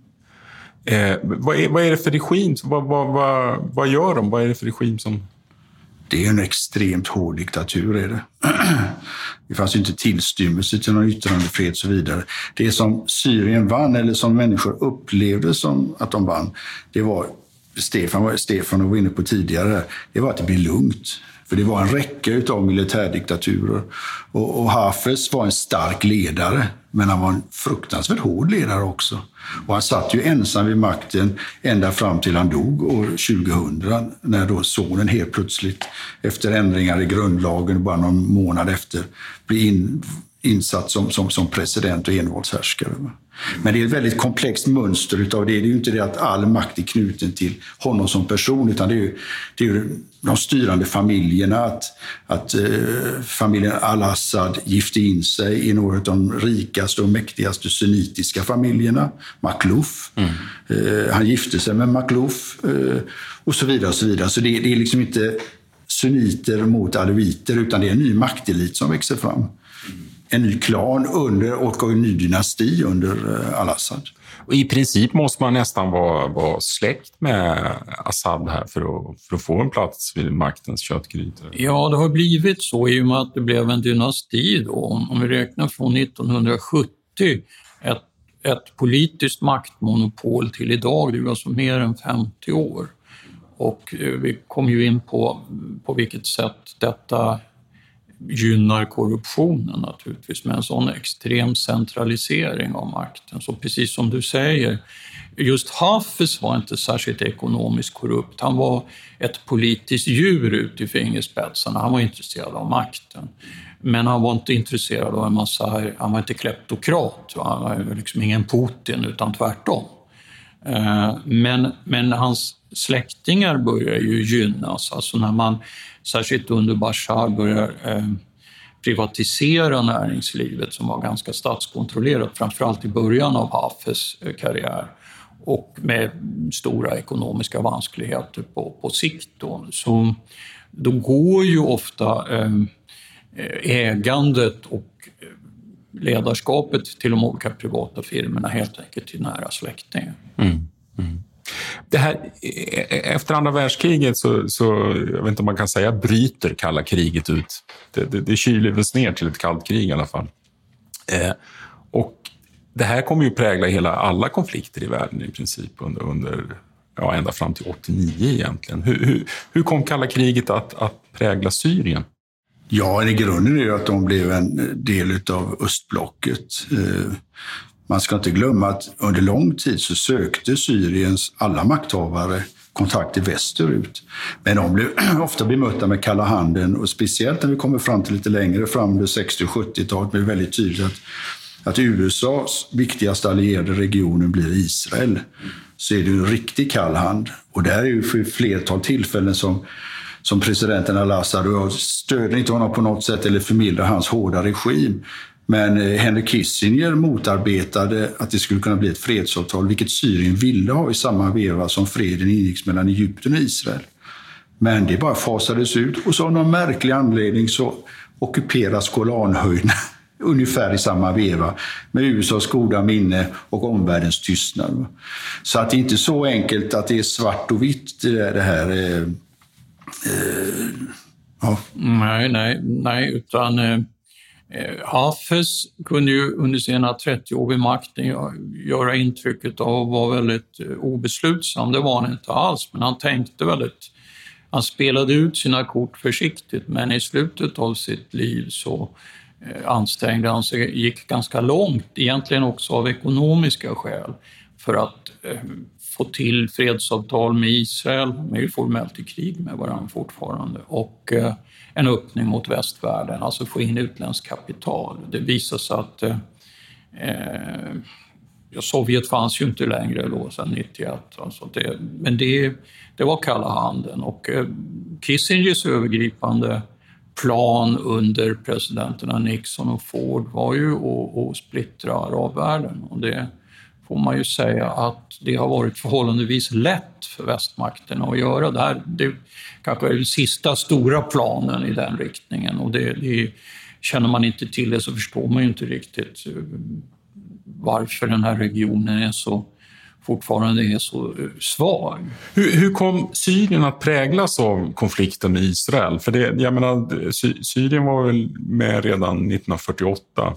Speaker 4: Vad är det för regim? Vad gör de? Vad är det för regim som...
Speaker 2: Det är en extremt hård diktatur, är det. Det fanns ju inte tillstymmelse till någon yttrandefrihet och så vidare. Det som Syrien vann, eller som människor upplevde som att de vann, det var, Stefan var inne på tidigare, det var att det blev lugnt. För det var en räcka av militärdiktaturer. Och Hafez var en stark ledare, men han var en fruktansvärt hård ledare också. Och han satt ju ensam vid makten ända fram till han dog år 2000, när då sonen helt plötsligt, efter ändringar i grundlagen, bara någon månad efter, blev insatt som president och envåldshärskare. Men det är ett väldigt komplext mönster utav det. Det är ju inte det att all makt är knuten till honom som person, utan det är ju de styrande familjerna, att familjen al-Assad gifte in sig i några av de rikaste och mäktigaste sunnitiska familjerna, Makhlouf. Han gifte sig med Makhlouf och så vidare och så vidare. Så det är liksom inte sunniter mot alawiter, utan det är en ny maktelit som växer fram. En ny klan och en ny dynasti under al-Assad.
Speaker 4: Och i princip måste man nästan vara släkt med Assad här för att få en plats vid maktens köttgrytor.
Speaker 5: Ja, det har blivit så i och med att det blev en dynasti då. Om vi räknar från 1970, ett politiskt maktmonopol till idag, det är alltså mer än 50 år. Och vi kom ju in på vilket sätt detta gynnar korruptionen naturligtvis, med en sån extrem centralisering av makten. Så precis som du säger, just Hafez var inte särskilt ekonomiskt korrupt. Han var ett politiskt djur ut i fingerspetsarna. Han var intresserad av makten. Men han var inte intresserad av han var inte kleptokrat. Han var liksom ingen Putin, utan tvärtom. Men hans släktingar börjar ju gynnas. Alltså när man, särskilt under Bashar, börjar privatisera näringslivet som var ganska statskontrollerat, framförallt i början av Hafez karriär, och med stora ekonomiska vanskligheter på sikt då. Så då går ju ofta ägandet och ledarskapet till de olika privata firmorna helt enkelt till nära släktingar.
Speaker 4: Det här, efter andra världskriget så jag vet inte om man kan säga bryter kalla kriget ut. Det kyldes ner till ett kallt krig i alla fall. Och det här kommer ju prägla alla konflikter i världen i princip under ända fram till 89 egentligen. Hur kom kalla kriget att prägla Syrien?
Speaker 2: Ja, i grunden är det att de blev en del av östblocket. Man ska inte glömma att under lång tid så sökte Syriens alla makthavare kontakter västerut. Men de blev ofta bemötta med kalla handen, och speciellt när vi kommer fram till lite längre fram under 60- och 70-talet blir det väldigt tydligt att USAs viktigaste allierade regionen blir Israel. Så är det en riktig kall hand. Och där är ju för flertal tillfällen som presidenten al-Assad, och jag stöder inte honom på något sätt eller förmildrar hans hårda regim. Men Henry Kissinger motarbetade att det skulle kunna bli ett fredsavtal, vilket Syrien ville ha i samma veva som freden ingicks mellan Egypten och Israel. Men det bara fasades ut, och så av någon märklig anledning så ockuperas Golanhöjderna ungefär i samma veva med USAs goda minne och omvärldens tystnad. Så att det är inte så enkelt att det är svart och vitt det här. Ja.
Speaker 5: Nej, utan Hafez kunde ju under sina 30 år vid makten göra intrycket av att vara väldigt obeslutsam. Det var han inte alls, men han spelade ut sina kort försiktigt, men i slutet av sitt liv så ansträngde han sig, gick ganska långt, egentligen också av ekonomiska skäl, för att få till fredsavtal med Israel. De är ju formellt i krig med varandra fortfarande. Och en öppning mot västvärlden, alltså få in utländskt kapital. Det visar sig att Sovjet fanns ju inte längre då sedan 91. Alltså men det var kalla handen. Och Kissingers övergripande plan under presidenterna Nixon och Ford var ju att splittra arabvärlden. Och det får man ju säga att det har varit förhållandevis lätt för västmakterna att göra det här. Det kanske är den sista stora planen i den riktningen, och det känner man inte till det så förstår man ju inte riktigt varför den här regionen fortfarande är så svag.
Speaker 4: Hur kom Syrien att präglas av konflikten med Israel? För jag menar, Syrien var väl med redan 1948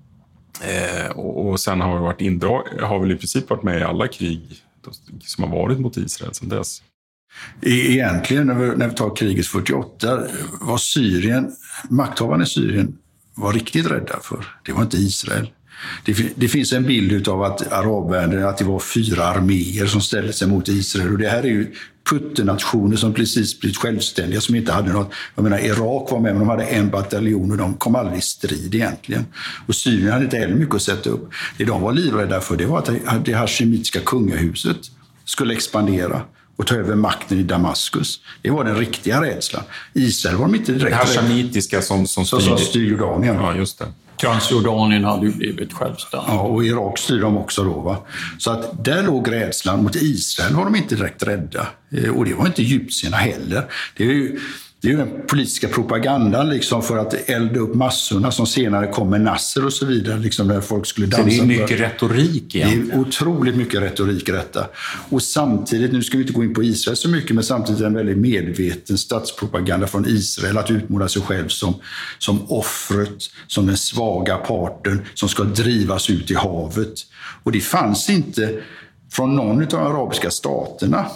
Speaker 4: och sen har väl i princip varit med i alla krig som har varit mot Israel sedan dess.
Speaker 2: Egentligen när vi tar kriget 48 var makthavarna i Syrien var riktigt rädda för. Det var inte Israel. Det finns en bild av att arabvärlden, att det var 4 arméer som ställde sig mot Israel. Och det här är ju puttenationer som precis blivit självständiga, som inte hade något. Jag menar, Irak var med, men de hade en bataljon och de kom aldrig i strid egentligen. Och Syrien hade inte heller mycket att sätta upp. Det de var livrädda för, det var att det hashemitiska kungahuset skulle expandera och ta över makten i Damaskus. Det var den riktiga rädslan. Israel var de inte direkt
Speaker 4: rädda. Det hashemitiska som
Speaker 2: styr Jordanien.
Speaker 4: Ja, just det.
Speaker 5: Transjordanien hade ju blivit självständigt.
Speaker 2: Ja, och Irak styr de också då. Va? Så att där låg rädslan. Mot Israel var de inte direkt rädda. Och det var inte egyptierna heller. Det är ju den politiska propagandan liksom, för att elda upp massorna som senare kom med Nasser och så vidare. Liksom, där folk skulle dansa.
Speaker 4: Så det är mycket retorik egentligen.
Speaker 2: Det är otroligt mycket retorik i detta. Och samtidigt, nu ska vi inte gå in på Israel så mycket, men samtidigt en väldigt medveten statspropaganda från Israel att utmåla sig själv som offret, som den svaga parten som ska drivas ut i havet. Och det fanns inte från någon av de arabiska staterna.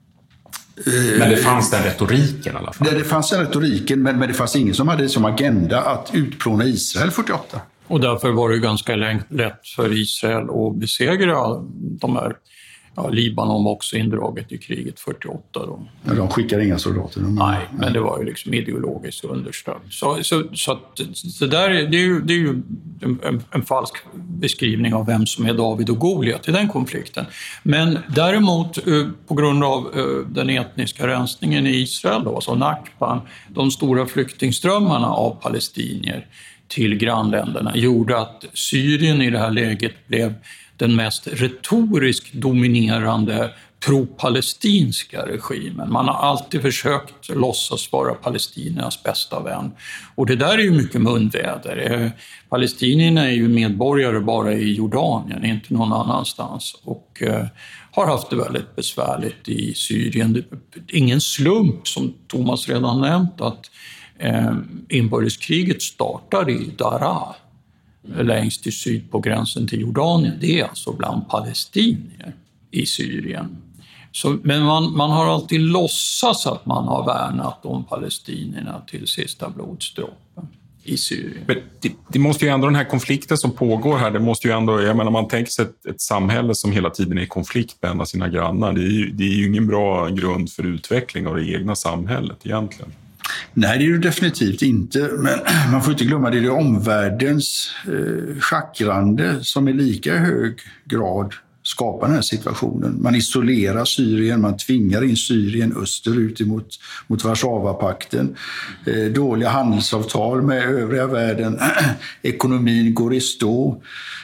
Speaker 4: Men det fanns den retoriken i alla fall.
Speaker 2: Det fanns den retoriken, men det fanns ingen som hade som agenda att utplåna Israel 48.
Speaker 5: Och därför var det ganska lätt för Israel att besegra de här. Ja, Libanon var också indraget i kriget 48 då.
Speaker 2: Ja, de skickade inga soldater.
Speaker 5: Nej, men det var ju liksom ideologiskt understöd. Så att det där det är ju en falsk beskrivning av vem som är David och Goliat i den konflikten. Men däremot på grund av den etniska rensningen i Israel då, alltså Nakban, de stora flyktingströmmarna av palestinier till grannländerna gjorde att Syrien i det här läget blev den mest retoriskt dominerande pro-palestinska regimen. Man har alltid försökt låtsas vara palestiniernas bästa vän. Och det där är ju mycket munväder. Palestinierna är ju medborgare bara i Jordanien, inte någon annanstans. Och har haft det väldigt besvärligt i Syrien. Ingen slump, som Thomas redan nämnt, att inbördeskriget startar i Daraa, längst till syd på gränsen till Jordanien. Det är alltså bland palestinier i Syrien. Men man har alltid låtsats att man har värnat om palestinierna till sista blodsdroppen i Syrien.
Speaker 4: Men det måste ju ändå, den här konflikten som pågår här, det måste ju ändå, jag menar, man tänker sig ett samhälle som hela tiden är i konflikt med en av sina grannar. Det är ju ingen bra grund för utveckling av det egna samhället egentligen.
Speaker 2: Nej, det är det definitivt inte. Men man får inte glömma det är omvärldens schackrande som i lika hög grad skapar den här situationen. Man isolerar Syrien, man tvingar in Syrien österut mot Warszawapakten. Dåliga handelsavtal med övriga världen. Ekonomin går i stå.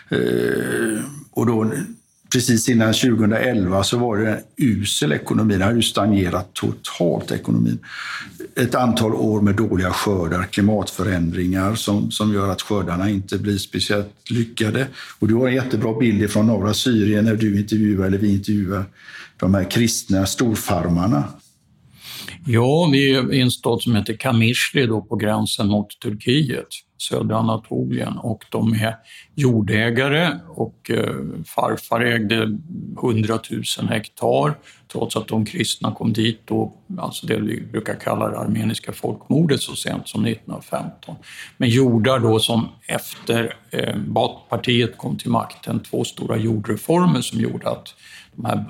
Speaker 2: Och då, precis innan 2011 så var det en usel ekonomi. Det har ju stagnerat totalt ekonomin. Ett antal år med dåliga skördar, klimatförändringar som gör att skördarna inte blir speciellt lyckade. Och du har en jättebra bild från norra Syrien när vi intervjuar de här kristna storfarmarna.
Speaker 5: Ja, vi är i en stad som heter Kamişli då på gränsen mot Turkiet. södra Anatolien, och de är jordägare och farfar ägde 100 000 hektar trots att de kristna kom dit då, alltså det vi brukar kalla det armeniska folkmordet så sent som 1915. Men jordar då som efter Baathpartiet kom till makten, 2 stora jordreformer som gjorde att de här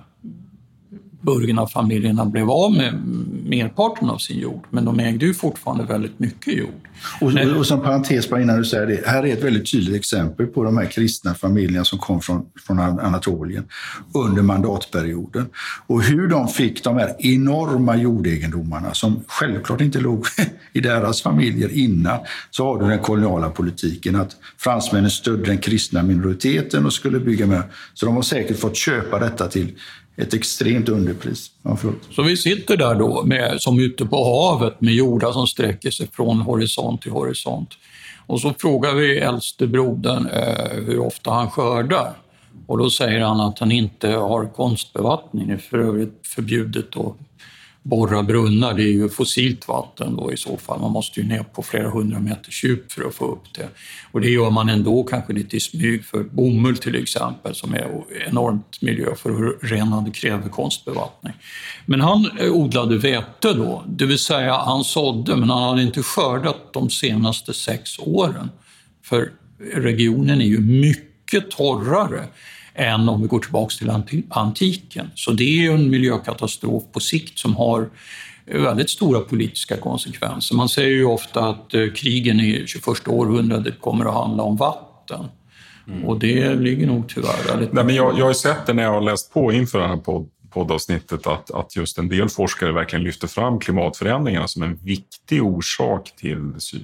Speaker 5: Burgna-familjerna blev av med merparten av sin jord, men de ägde ju fortfarande väldigt mycket jord.
Speaker 2: Och som parentes bara innan du säger det, här är ett väldigt tydligt exempel på de här kristna familjerna som kom från Anatolien under mandatperioden. Och hur de fick de här enorma jordegendomarna som självklart inte låg i deras familjer innan. Så har du den koloniala politiken att fransmännen stödde den kristna minoriteten och skulle bygga med. Så de har säkert fått köpa detta till ett extremt underpris. Ja,
Speaker 5: så vi sitter där då som ute på havet med jordar som sträcker sig från horisont till horisont. Och så frågar vi äldste brodern hur ofta han skördar. Och då säger han att han inte har konstbevattning. Det är för övrigt förbjudet att borra brunnar. Det är ju fossilt vatten då i så fall. Man måste ju ner på flera 100 meters djup för att få upp det. Och det gör man ändå kanske lite i smyg för bomull till exempel som är enormt miljöförorenande, kräver konstbevattning. Men han odlade vete då, det vill säga han sådde men han hade inte skördat de senaste 6 åren. För regionen är ju mycket torrare än om vi går tillbaka till antiken. Så det är ju en miljökatastrof på sikt som har väldigt stora politiska konsekvenser. Man säger ju ofta att krigen i 21 århundradet kommer att handla om vatten. Och det ligger nog tyvärr väldigt...
Speaker 4: Nej, men jag har ju sett det när jag har läst på inför det här poddavsnittet att just en del forskare verkligen lyfter fram klimatförändringarna som en viktig orsak till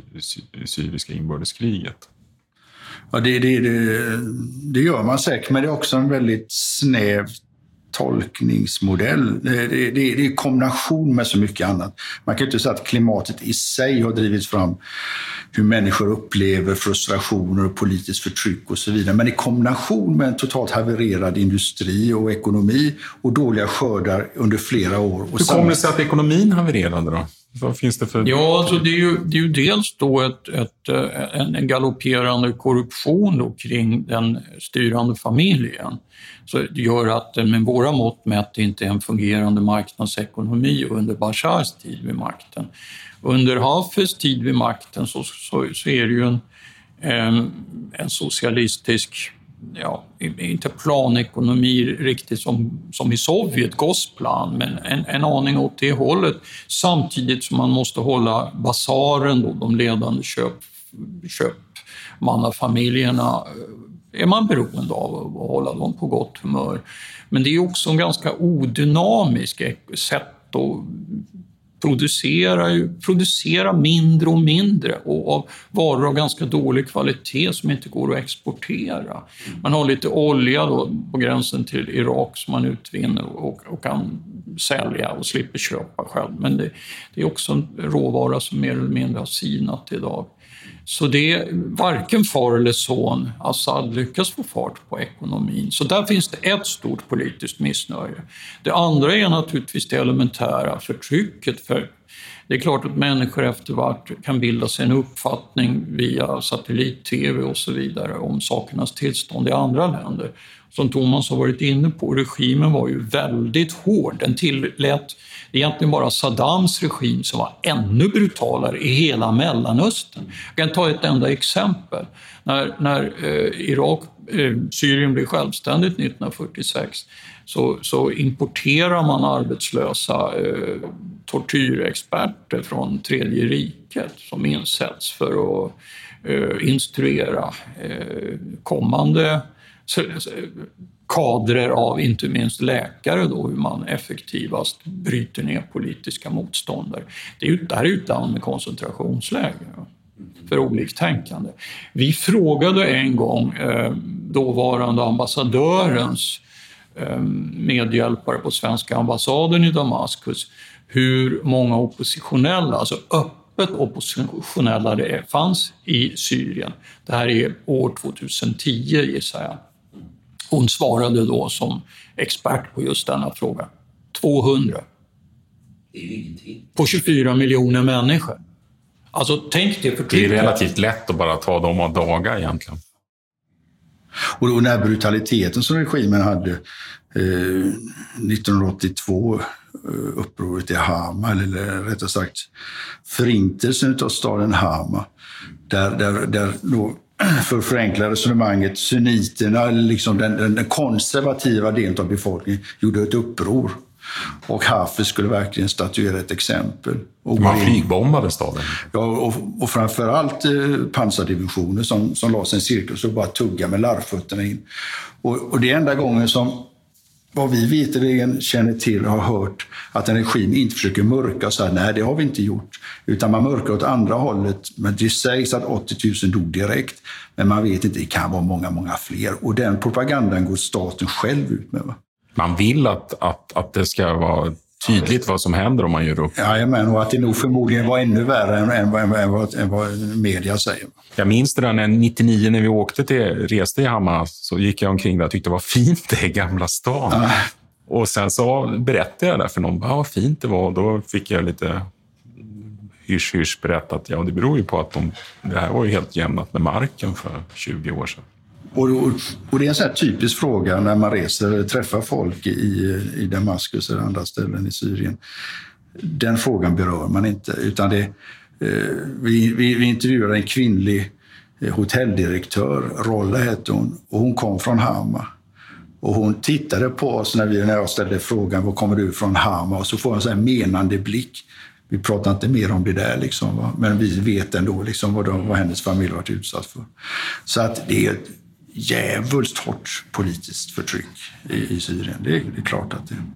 Speaker 4: syriska inbördeskriget.
Speaker 2: Ja, det gör man säkert, men det är också en väldigt snäv tolkningsmodell. Det är i kombination med så mycket annat. Man kan inte säga att klimatet i sig har drivit fram hur människor upplever frustrationer och politiskt förtryck och så vidare. Men i kombination med en totalt havererad industri och ekonomi och dåliga skördar under flera år.
Speaker 4: Hur kommer det sig att ekonomin havererade då? Vad finns det för...
Speaker 5: Ja, alltså det är ju dels då en galopperande korruption då kring den styrande familjen. Så det gör att med våra mått mätt inte är en fungerande marknadsekonomi under Bashars tid vid makten. Under Hafez tid vid makten så är det ju en socialistisk, ja, inte planekonomi riktigt som i Sovjet, Gosplan, men en aning åt det hållet. Samtidigt som man måste hålla basaren, då, de ledande köpmannafamiljerna, är man beroende av att hålla dem på gott humör. Men det är också en ganska odynamisk sätt att producera mindre och mindre och av varor av ganska dålig kvalitet som inte går att exportera. Man har lite olja då på gränsen till Irak som man utvinner och kan sälja och slipper köpa själv. Men det är också en råvara som mer eller mindre har sinat idag. Så det är varken far eller son, Assad, lyckas få fart på ekonomin. Så där finns det ett stort politiskt missnöje. Det andra är naturligtvis det elementära förtrycket. För det är klart att människor eftervart kan bilda sig en uppfattning via satellit-tv och så vidare om sakernas tillstånd i andra länder. Som Thomas har varit inne på, regimen var ju väldigt hård. Den tillät egentligen bara Saddams regim som var ännu brutalare i hela Mellanöstern. Jag kan ta ett enda exempel. När Syrien blev självständigt 1946 så importerar man arbetslösa tortyrexperter från Tredje riket som insätts för att instruera kommande kadrer av inte minst läkare då, hur man effektivast bryter ner politiska motståndare. Det här är ju ett land med koncentrationsläger för oliktänkande. Vi frågade en gång dåvarande ambassadörens medhjälpare på svenska ambassaden i Damaskus hur många oppositionella, alltså öppet oppositionella det fanns i Syrien. Det här är år 2010 gissar jag. Hon svarade då som expert på just denna fråga. 200. Det är ju ingenting. På 24 miljoner människor. Alltså tänk det
Speaker 4: Det är relativt lätt att bara ta dem av dagar egentligen.
Speaker 2: Och den här brutaliteten som regimen hade 1982, upproret i Hama, eller rättare sagt förintelsen av staden Hama, där då, för att förenkla resonemanget, sunniterna, liksom den konservativa delen av befolkningen, gjorde ett uppror. Och Hafez skulle verkligen statuera ett exempel.
Speaker 4: Man flygbombade staden.
Speaker 2: Ja, och framförallt pansardivisioner som la sig en cirkel så bara tugga med larvfötterna in. Och det är enda gången som, vad vi veterligen känner till och har hört, att en regim inte försöker mörka så här, nej det har vi inte gjort. Utan man mörkar åt andra hållet. Men det sägs att 80 000 dog direkt. Men man vet inte, det kan vara många, många fler. Och den propagandan går staten själv ut med, va?
Speaker 4: Man vill att det ska vara tydligt vad som händer om man gör upp.
Speaker 2: Ja, men och att det nog förmodligen var ännu värre än vad media säger.
Speaker 4: Jag minns det där när 99 när vi reste i Hammar, så gick jag omkring där och tyckte det var fint det i Gamla stan. Ja. Och sen så berättade jag där för någon, vad fint det var. Och då fick jag lite hysch berättat. Ja, det beror ju på att det här var ju helt jämnat med marken för 20 år sedan.
Speaker 2: Och det är en sån här typisk fråga när man reser eller träffar folk i Damaskus eller andra ställen i Syrien. Den frågan berör man inte, utan vi intervjuade en kvinnlig hotelldirektör, Rolla hette hon, och hon kom från Hama. Och hon tittade på oss när jag ställde frågan, var kommer du från Hama? Och så får en sån här menande blick. Vi pratar inte mer om det där, liksom, va? Men vi vet ändå liksom, vad hennes familj varit utsatt för. Så att det är ett jävligt hårt politiskt förtryck i Syrien. Det är klart att det är.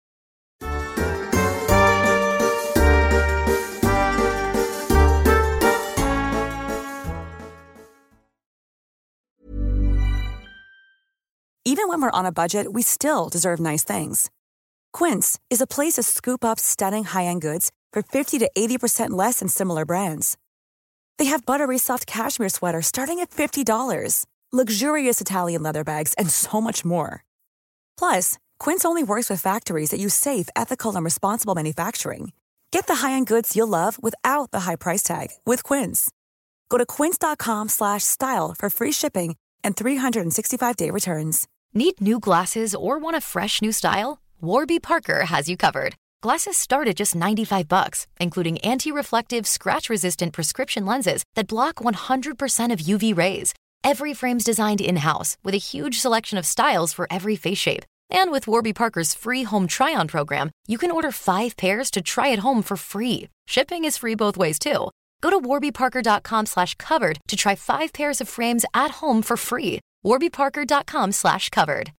Speaker 9: Even when we're on a budget, we still deserve nice things. Quince is a place to scoop up stunning high-end goods for 50 to 80% less than similar brands. They have buttery soft cashmere sweaters starting at $50, luxurious Italian leather bags, and so much more. Plus, Quince only works with factories that use safe, ethical, and responsible manufacturing. Get the high-end goods you'll love without the high price tag with Quince. Go to quince.com/style for free shipping and 365-day returns.
Speaker 10: Need new glasses or want a fresh new style? Warby Parker has you covered. Glasses start at just $95, including anti-reflective, scratch-resistant prescription lenses that block 100% of UV rays. Every frame's designed in-house with a huge selection of styles for every face shape. And with Warby Parker's free home try-on program, you can order 5 pairs to try at home for free. Shipping is free both ways, too. Go to warbyparker.com/covered to try 5 pairs of frames at home for free. warbyparker.com/covered.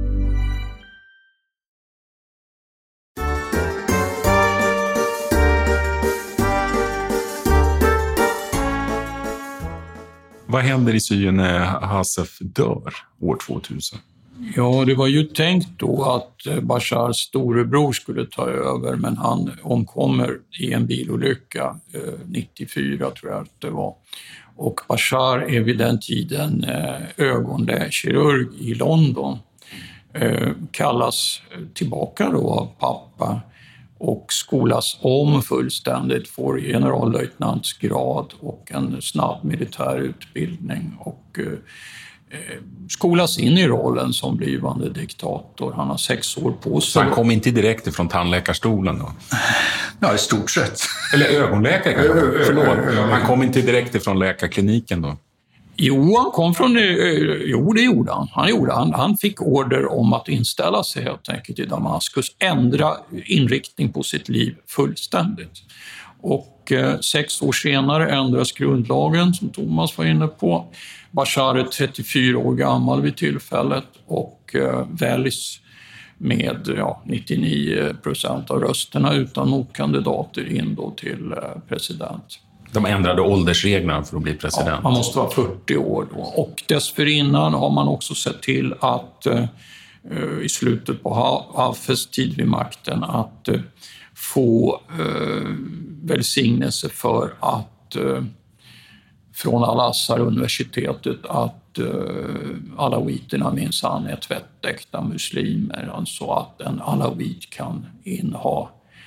Speaker 4: Vad händer i Syrien när Hafez dör år 2000?
Speaker 5: Ja, det var ju tänkt då att Bashars storebror skulle ta över, men han omkommer i en bilolycka 94 tror jag att det var. Och Bashar är vid den tiden ögonläkirurg i London. Kallas tillbaka då av pappa och skolas om fullständigt, får generallöjtnantsgrad och en snabb militär utbildning och skolas in i rollen som blivande diktator. Han har 6 år på sig.
Speaker 4: Så han kom inte direkt ifrån tandläkarstolen då?
Speaker 2: Ja, i stort sett.
Speaker 4: Eller ögonläkare kanske? Förlåt. Han kom inte direkt ifrån läkarkliniken då?
Speaker 5: Jo, han kom från... Jo, det gjorde han. Han fick order om att inställa sig helt enkelt i Damaskus. Ändra inriktning på sitt liv fullständigt. Och 6 år senare ändras grundlagen, som Thomas var inne på. Bashar är 34 år gammal vid tillfället och väljs med 99% av rösterna utan motkandidater in då till president.
Speaker 4: De ändrade åldersreglerna för att bli president.
Speaker 5: Ja, man måste vara 40 år då. Och dessförinnan har man också sett till att i slutet på Hafez tid vid makten att få välsignelse för att från Al-Azhar-universitetet att alawiterna minsann är tvättäkta muslimer. Alltså att en alawit kan inneha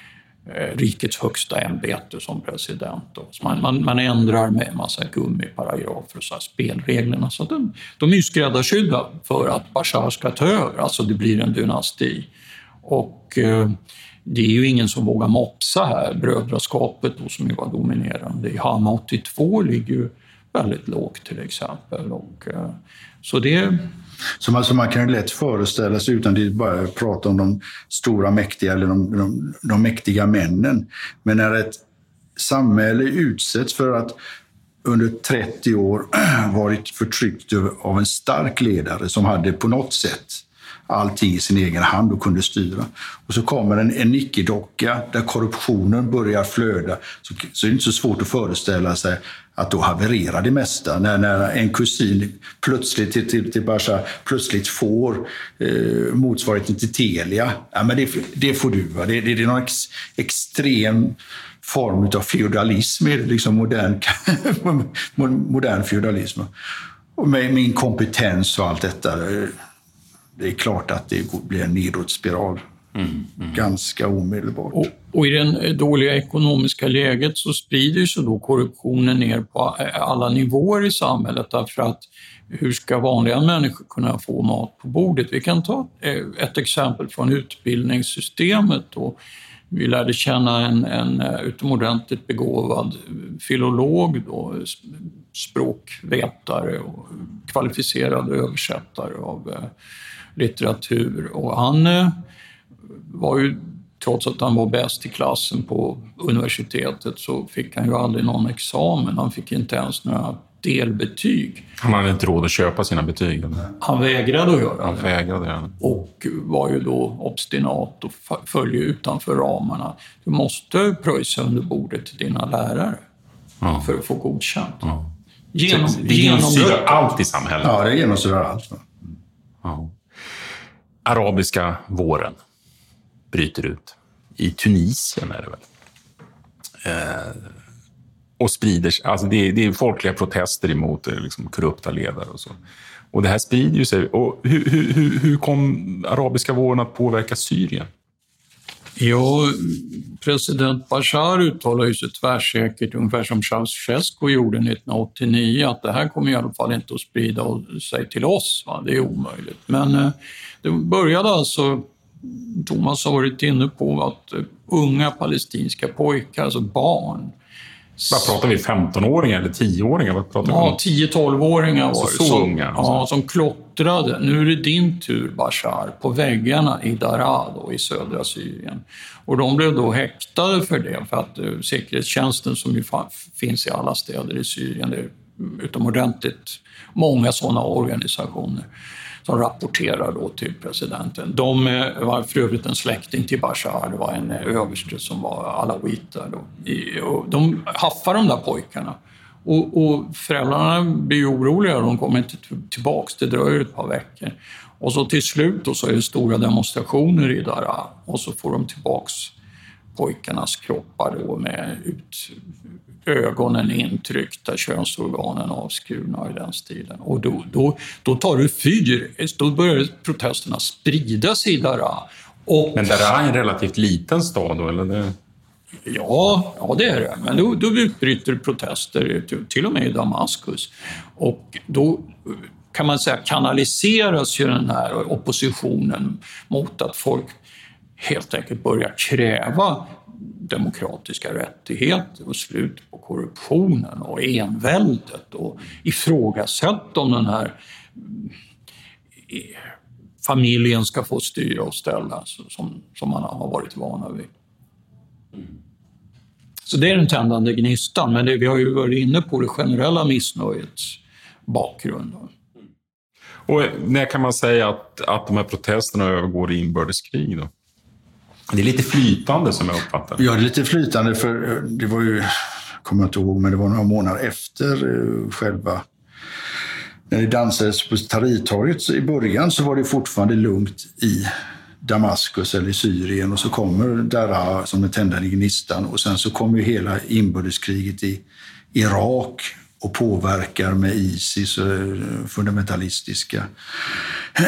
Speaker 5: rikets högsta ämbete som president. Så man ändrar med en massa gummiparagrafer och så här spelreglerna. Så att de är ju skräddarsydda för att Bashar ska ta över. Alltså det blir en dynasti. Och det är ju ingen som vågar mopsa här. Brödraskapet då, som ju var dominerande i Hama 82 ligger ju väldigt lågt till exempel. Och, så det...
Speaker 2: Så man kan ju lätt föreställa sig, utan att bara prata om de stora mäktiga eller de mäktiga männen. Men när ett samhälle utsätts för att under 30 år varit förtryckt av en stark ledare som hade på något sätt allting i sin egen hand och kunde styra. Och så kommer en nickedocka där korruptionen börjar flöda, så är det inte så svårt att föreställa sig att då havererar det mesta. När en kusin plötsligt till Bashar plötsligt får motsvarigheten till Telia. Ja, men det får du. Va? Det är någon extrem form av feudalism, liksom modern feudalism. Och med inkompetens och allt detta, det är klart att det blir en nedåtspiral. Ganska omedelbart.
Speaker 5: Och i det dåliga ekonomiska läget så sprider sig då korruptionen ner på alla nivåer i samhället, därför att hur ska vanliga människor kunna få mat på bordet? Vi kan ta ett exempel från utbildningssystemet då. Vi lärde känna en utomordentligt begåvad filolog då, språkvetare och kvalificerad översättare av litteratur, och han var ju, trots att han var bäst i klassen på universitetet, så fick han ju aldrig någon examen. Han fick inte ens några delbetyg.
Speaker 4: Han hade inte råd att köpa sina betyg.
Speaker 5: Han vägrade att göra det.
Speaker 4: Vägrade.
Speaker 5: Och var ju då obstinat och följde utanför ramarna. Du måste pröjsa under bordet till dina lärare för att få godkänt.
Speaker 4: Ja. Det genomsyrar allt i samhället.
Speaker 2: Ja, det genomsyrar allt.
Speaker 4: Ja. Arabiska våren bryter ut. I Tunisien är det väl. Och sprider sig. Alltså det är folkliga protester emot liksom, korrupta ledare och så. Och det här sprider ju sig. Och hur kom arabiska våren att påverka Syrien?
Speaker 5: Ja, president Bashar uttalar ju sig tvärsäkert, ungefär som Ceausescu gjorde 1989, att det här kommer i alla fall inte att sprida sig till oss. Va? Det är omöjligt. Men det började alltså, Thomas har varit inne på, att unga palestinska pojkar, alltså barn.
Speaker 4: Vad pratar vi, 15-åringar eller 10-åringar? Vad pratar vi om?
Speaker 5: 10-12-åringar var det.
Speaker 4: Så unga?
Speaker 5: Ja, som klottrade. Nu är det din tur, Bashar, på väggarna i Daraa då, i södra Syrien. Och de blev då häktade för det, för att säkerhetstjänsten, som ju finns i alla städer i Syrien, det är utomordentligt många sådana organisationer som rapporterar då till presidenten. De var för övrigt en släkting till Bashar. Det var en överste som var alawiter då. De haffar de där pojkarna. Och föräldrarna blir oroliga. De kommer inte tillbaka. Det dröjer ett par veckor. Och så till slut då, så är det stora demonstrationer i Daraa. Och så får de tillbaks pojkarnas kroppar då, med ögonen intryckta, könsorganen avskurna i den stilen. Och då tar det fyr. Då börjar protesterna sprida sig i Daraa.
Speaker 4: Men Daraa är en relativt liten stad då, eller det?
Speaker 5: Ja, det är det. Men då utbryter protester till och med i Damaskus. Och då kan man säga kanaliseras ju den här oppositionen mot att folk helt enkelt börjar kräva demokratiska rättigheter och slut på korruptionen och enväldet, och ifrågasätta om den här familjen ska få styra och ställa som man har varit vana vid. Så det är den tändande gnistan, men vi har ju varit inne på det generella missnöjets bakgrund.
Speaker 4: Och när kan man säga att de här protesterna övergår i inbördeskrig då? Det är lite flytande som jag uppfattar.
Speaker 2: Ja, det är lite flytande, för det var ju, kommer jag inte ihåg, men det var några månader efter själva, när det dansades på Tahrirtorget i början, så var det fortfarande lugnt i Damaskus eller i Syrien, och så kommer Daraa som en tändande gnistan, och sen så kommer ju hela inbördeskriget i Irak och påverkar med ISIS, fundamentalistiska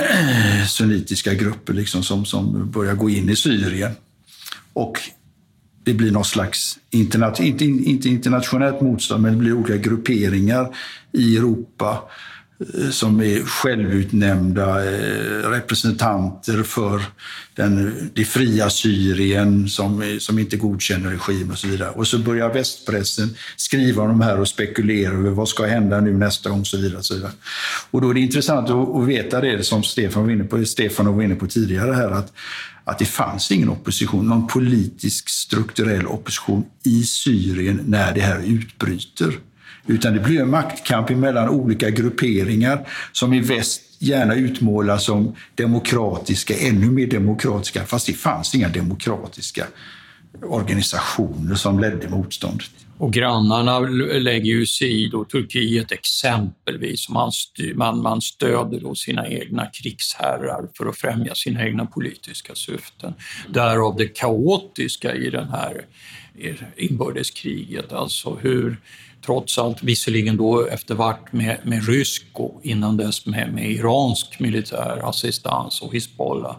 Speaker 2: sunnitiska grupper liksom, som börjar gå in i Syrien. Och det blir någon slags inte internationellt motstånd, men det blir olika grupperingar i Europa som är självutnämnda representanter för det fria Syrien som inte godkänner regimen och så vidare. Och så börjar västpressen skriva om de här och spekulera över vad ska hända nu nästa gång och så vidare. Och så vidare. Och då är det intressant att veta det som Stefan var inne på tidigare här, att det fanns ingen opposition, någon politisk strukturell opposition i Syrien när det här utbryter. Utan det blir en maktkamp mellan olika grupperingar som i väst gärna utmålas som demokratiska, ännu mer demokratiska, fast det fanns inga demokratiska organisationer som ledde motståndet.
Speaker 5: Och grannarna lägger ju sig i, då Turkiet exempelvis, man stöder då sina egna krigsherrar för att främja sina egna politiska syften. Därav det kaotiska i den här inbördeskriget, alltså hur trots allt, visserligen då eftervart med rysk och innan dess med iransk militär assistans och Hizbollah,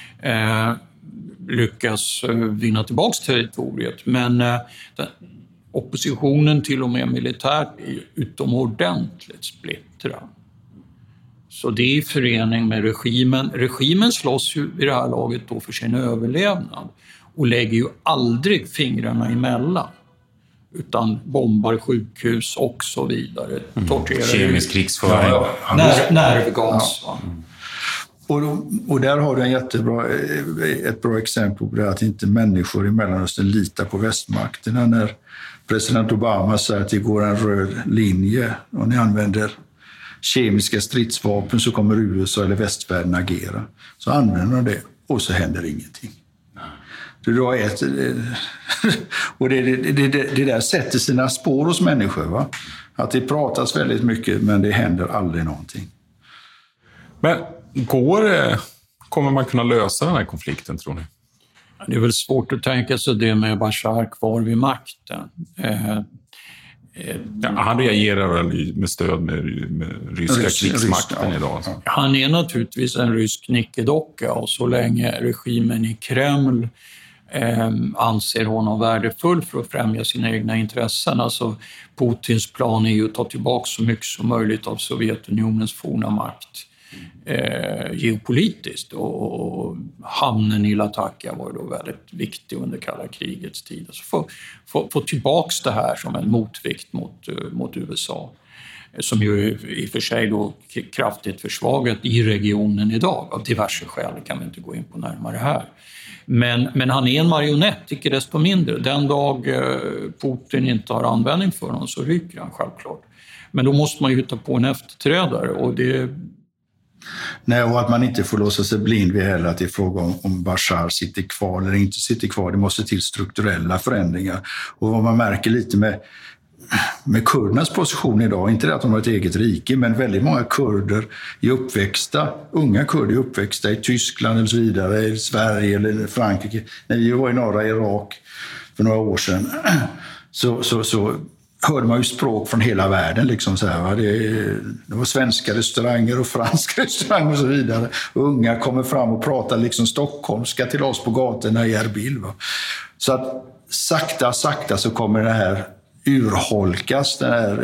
Speaker 5: lyckas vinna tillbaka territoriet. Men oppositionen till och med militärt är utomordentligt splittrad. Så det är i förening med regimen. Regimen slåss ju i det här laget då för sin överlevnad och lägger ju aldrig fingrarna emellan, utan bombar sjukhus och så vidare. Torterar
Speaker 4: kemisk krigsföring.
Speaker 5: Nervgas.
Speaker 2: Ja. Och där har du ett bra exempel på det, att inte människor i Mellanöstern litar på västmakterna. När president Obama säger att det går en röd linje och ni använder kemiska stridsvapen så kommer USA eller västvärlden agera. Så använder de det och så händer ingenting. Och det där sätter sina spår hos människor. Va? Att det pratas väldigt mycket men det händer aldrig någonting.
Speaker 4: Men kommer man kunna lösa den här konflikten, tror ni?
Speaker 5: Det är väl svårt att tänka sig det med Bashar kvar vid makten.
Speaker 4: Han reagerar väl med stöd med ryska krigsmakten idag.
Speaker 5: Ja. Han är naturligtvis en rysk nickedocka, och så länge regimen i Kreml anser honom värdefull för att främja sina egna intressen. Alltså Putins plan är ju att ta tillbaka så mycket som möjligt av Sovjetunionens forna makt geopolitiskt, och hamnen i Latakia var då väldigt viktig under kalla krigets tid. Alltså få tillbaka det här som en motvikt mot USA, som ju i och för sig då kraftigt försvagat i regionen idag av diverse skäl, kan vi inte gå in på närmare här. Men han är en marionett, icke desto mindre. Den dag Putin inte har användning för honom så ryker han självklart. Men då måste man ju hitta på en efterträdare, och det...
Speaker 2: Nej, och att man inte får låsa sig blind vid heller att det är fråga om Bashar sitter kvar eller inte sitter kvar. Det måste till strukturella förändringar. Och vad man märker lite med kurdernas position idag, inte det att de har ett eget rike, men väldigt många kurder är uppväxta, unga kurder är uppväxta i Tyskland eller så vidare, i Sverige eller Frankrike. När vi var i norra Irak för några år sedan så hörde man ju språk från hela världen. Liksom så här, va? Det var svenska restauranger och franska restauranger och så vidare. Och unga kommer fram och pratar liksom stockholmska till oss på gatorna i Erbil. Va? Så att sakta så kommer det här urholkas, den här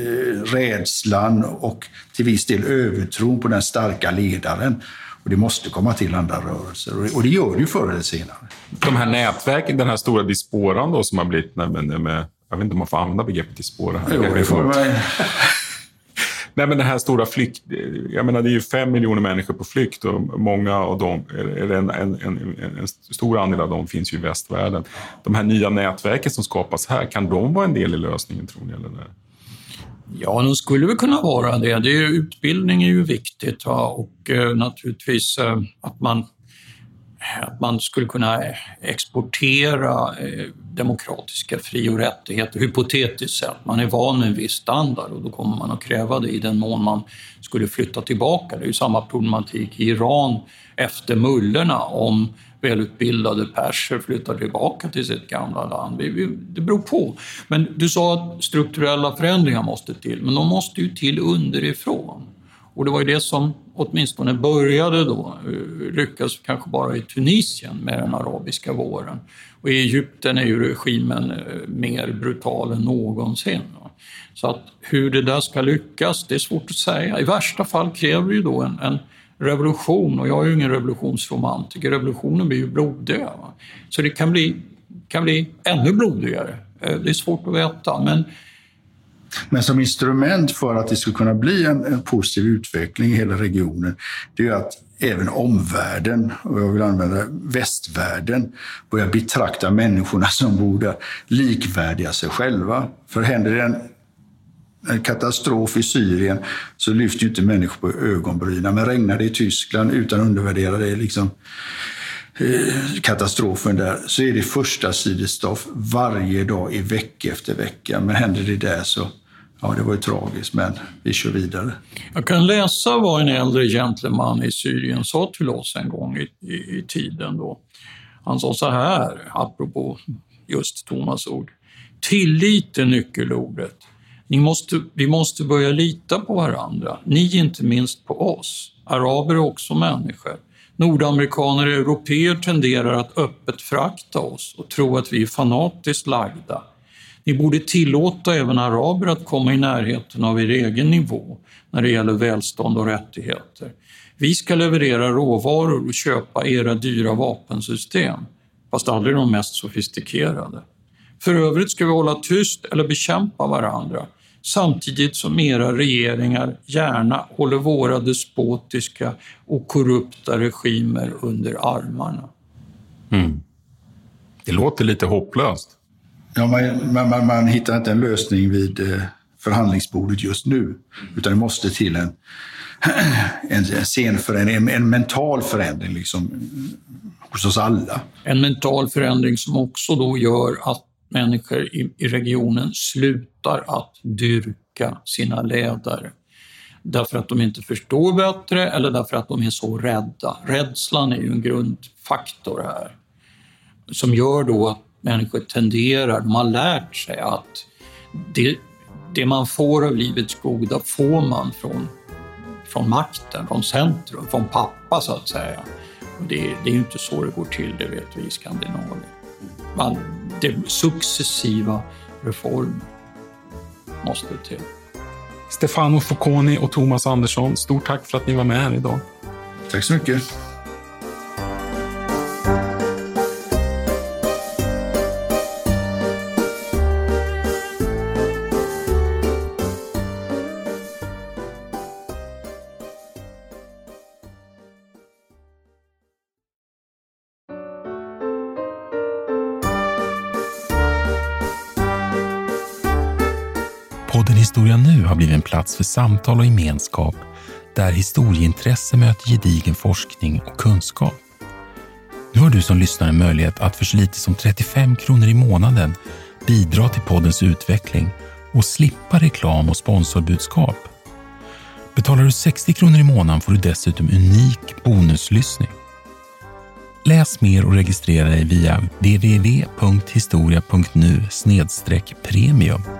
Speaker 2: rädslan och till viss del övertron på den starka ledaren. Och det måste komma till andra rörelser. Och det gör det ju förr eller senare.
Speaker 4: De här nätverken, den här stora diasporan då som har blivit med jag vet inte om man får använda begreppet diaspora här.
Speaker 2: Jo, det får man.
Speaker 4: Nej, men den här stora flykt, jag menar det är ju 5 miljoner människor på flykt, och många av dem, eller en stor andel av dem finns ju i västvärlden. De här nya nätverken som skapas här, kan de vara en del i lösningen, tror ni? Eller?
Speaker 5: Ja, de skulle väl kunna vara det. Utbildning är ju viktigt, va? Och naturligtvis att man skulle kunna exportera demokratiska fri- och rättigheter, hypotetiskt sett. Man är van med en viss standard och då kommer man att kräva det i den mån man skulle flytta tillbaka. Det är ju samma problematik i Iran efter mullorna, om välutbildade perser flyttar tillbaka till sitt gamla land. Det beror på. Men du sa att strukturella förändringar måste till, men de måste ju till underifrån. Och det var ju det som åtminstone började då lyckas kanske bara i Tunisien med den arabiska våren. Och i Egypten är ju regimen mer brutal än någonsin. Så att hur det där ska lyckas, det är svårt att säga. I värsta fall kräver det ju då en revolution, och jag är ju ingen revolutionsromantiker. Revolutionen blir ju blodig. Så det kan bli ännu blodigare. Det är svårt att veta,
Speaker 2: men som instrument för att det ska kunna bli en positiv utveckling i hela regionen, det är ju att även omvärlden, och jag vill använda västvärlden, börjar betrakta människorna som bor där likvärdiga sig själva. För händer det en katastrof i Syrien så lyfter ju inte människor på ögonbrynen. Men regnar det i Tyskland, utan att undervärdera det liksom katastrofen där, så är det första sidestoff varje dag i vecka efter vecka. Men händer det där så, ja, det var ju tragiskt, men vi kör vidare.
Speaker 5: Jag kan läsa vad en äldre gentleman i Syrien sa till oss en gång i tiden då. Han sa så här, apropå just Thomas ord: tillit är nyckelordet. Vi måste börja lita på varandra. Ni inte minst på oss. Araber är också människor. Nordamerikaner och europeer tenderar att öppet förakta oss och tro att vi är fanatiskt lagda. Ni borde tillåta även araber att komma i närheten av er egen nivå när det gäller välstånd och rättigheter. Vi ska leverera råvaror och köpa era dyra vapensystem, fast aldrig de mest sofistikerade. För övrigt ska vi hålla tyst eller bekämpa varandra, samtidigt som era regeringar gärna håller våra despotiska och korrupta regimer under armarna.
Speaker 4: Det låter lite hopplöst.
Speaker 2: Ja, man hittar inte en lösning vid förhandlingsbordet just nu, utan det måste till en scenförändring, en mental förändring liksom, hos oss alla.
Speaker 5: En mental förändring som också då gör att människor i regionen slutar att dyrka sina ledare. Därför att de inte förstår bättre eller därför att de är så rädda. Rädslan är ju en grundfaktor här. Som gör då att människor tenderar, de har lärt sig att det man får av livets goda får man från makten, från centrum, från pappa så att säga. Och det är ju inte så det går till, det vet vi i Skandinavien. Det successiva reformer måste till.
Speaker 4: Stefano Focconi och Thomas Andersson, stort tack för att ni var med här idag.
Speaker 2: Tack så mycket.
Speaker 1: Podden Historia nu har blivit en plats för samtal och gemenskap där historieintresse möter gedigen forskning och kunskap. Nu har du som lyssnar en möjlighet att för så lite som 35 kronor i månaden bidra till poddens utveckling och slippa reklam och sponsorbudskap. Betalar du 60 kronor i månaden får du dessutom unik bonuslyssning. Läs mer och registrera dig via www.historia.nu/premium.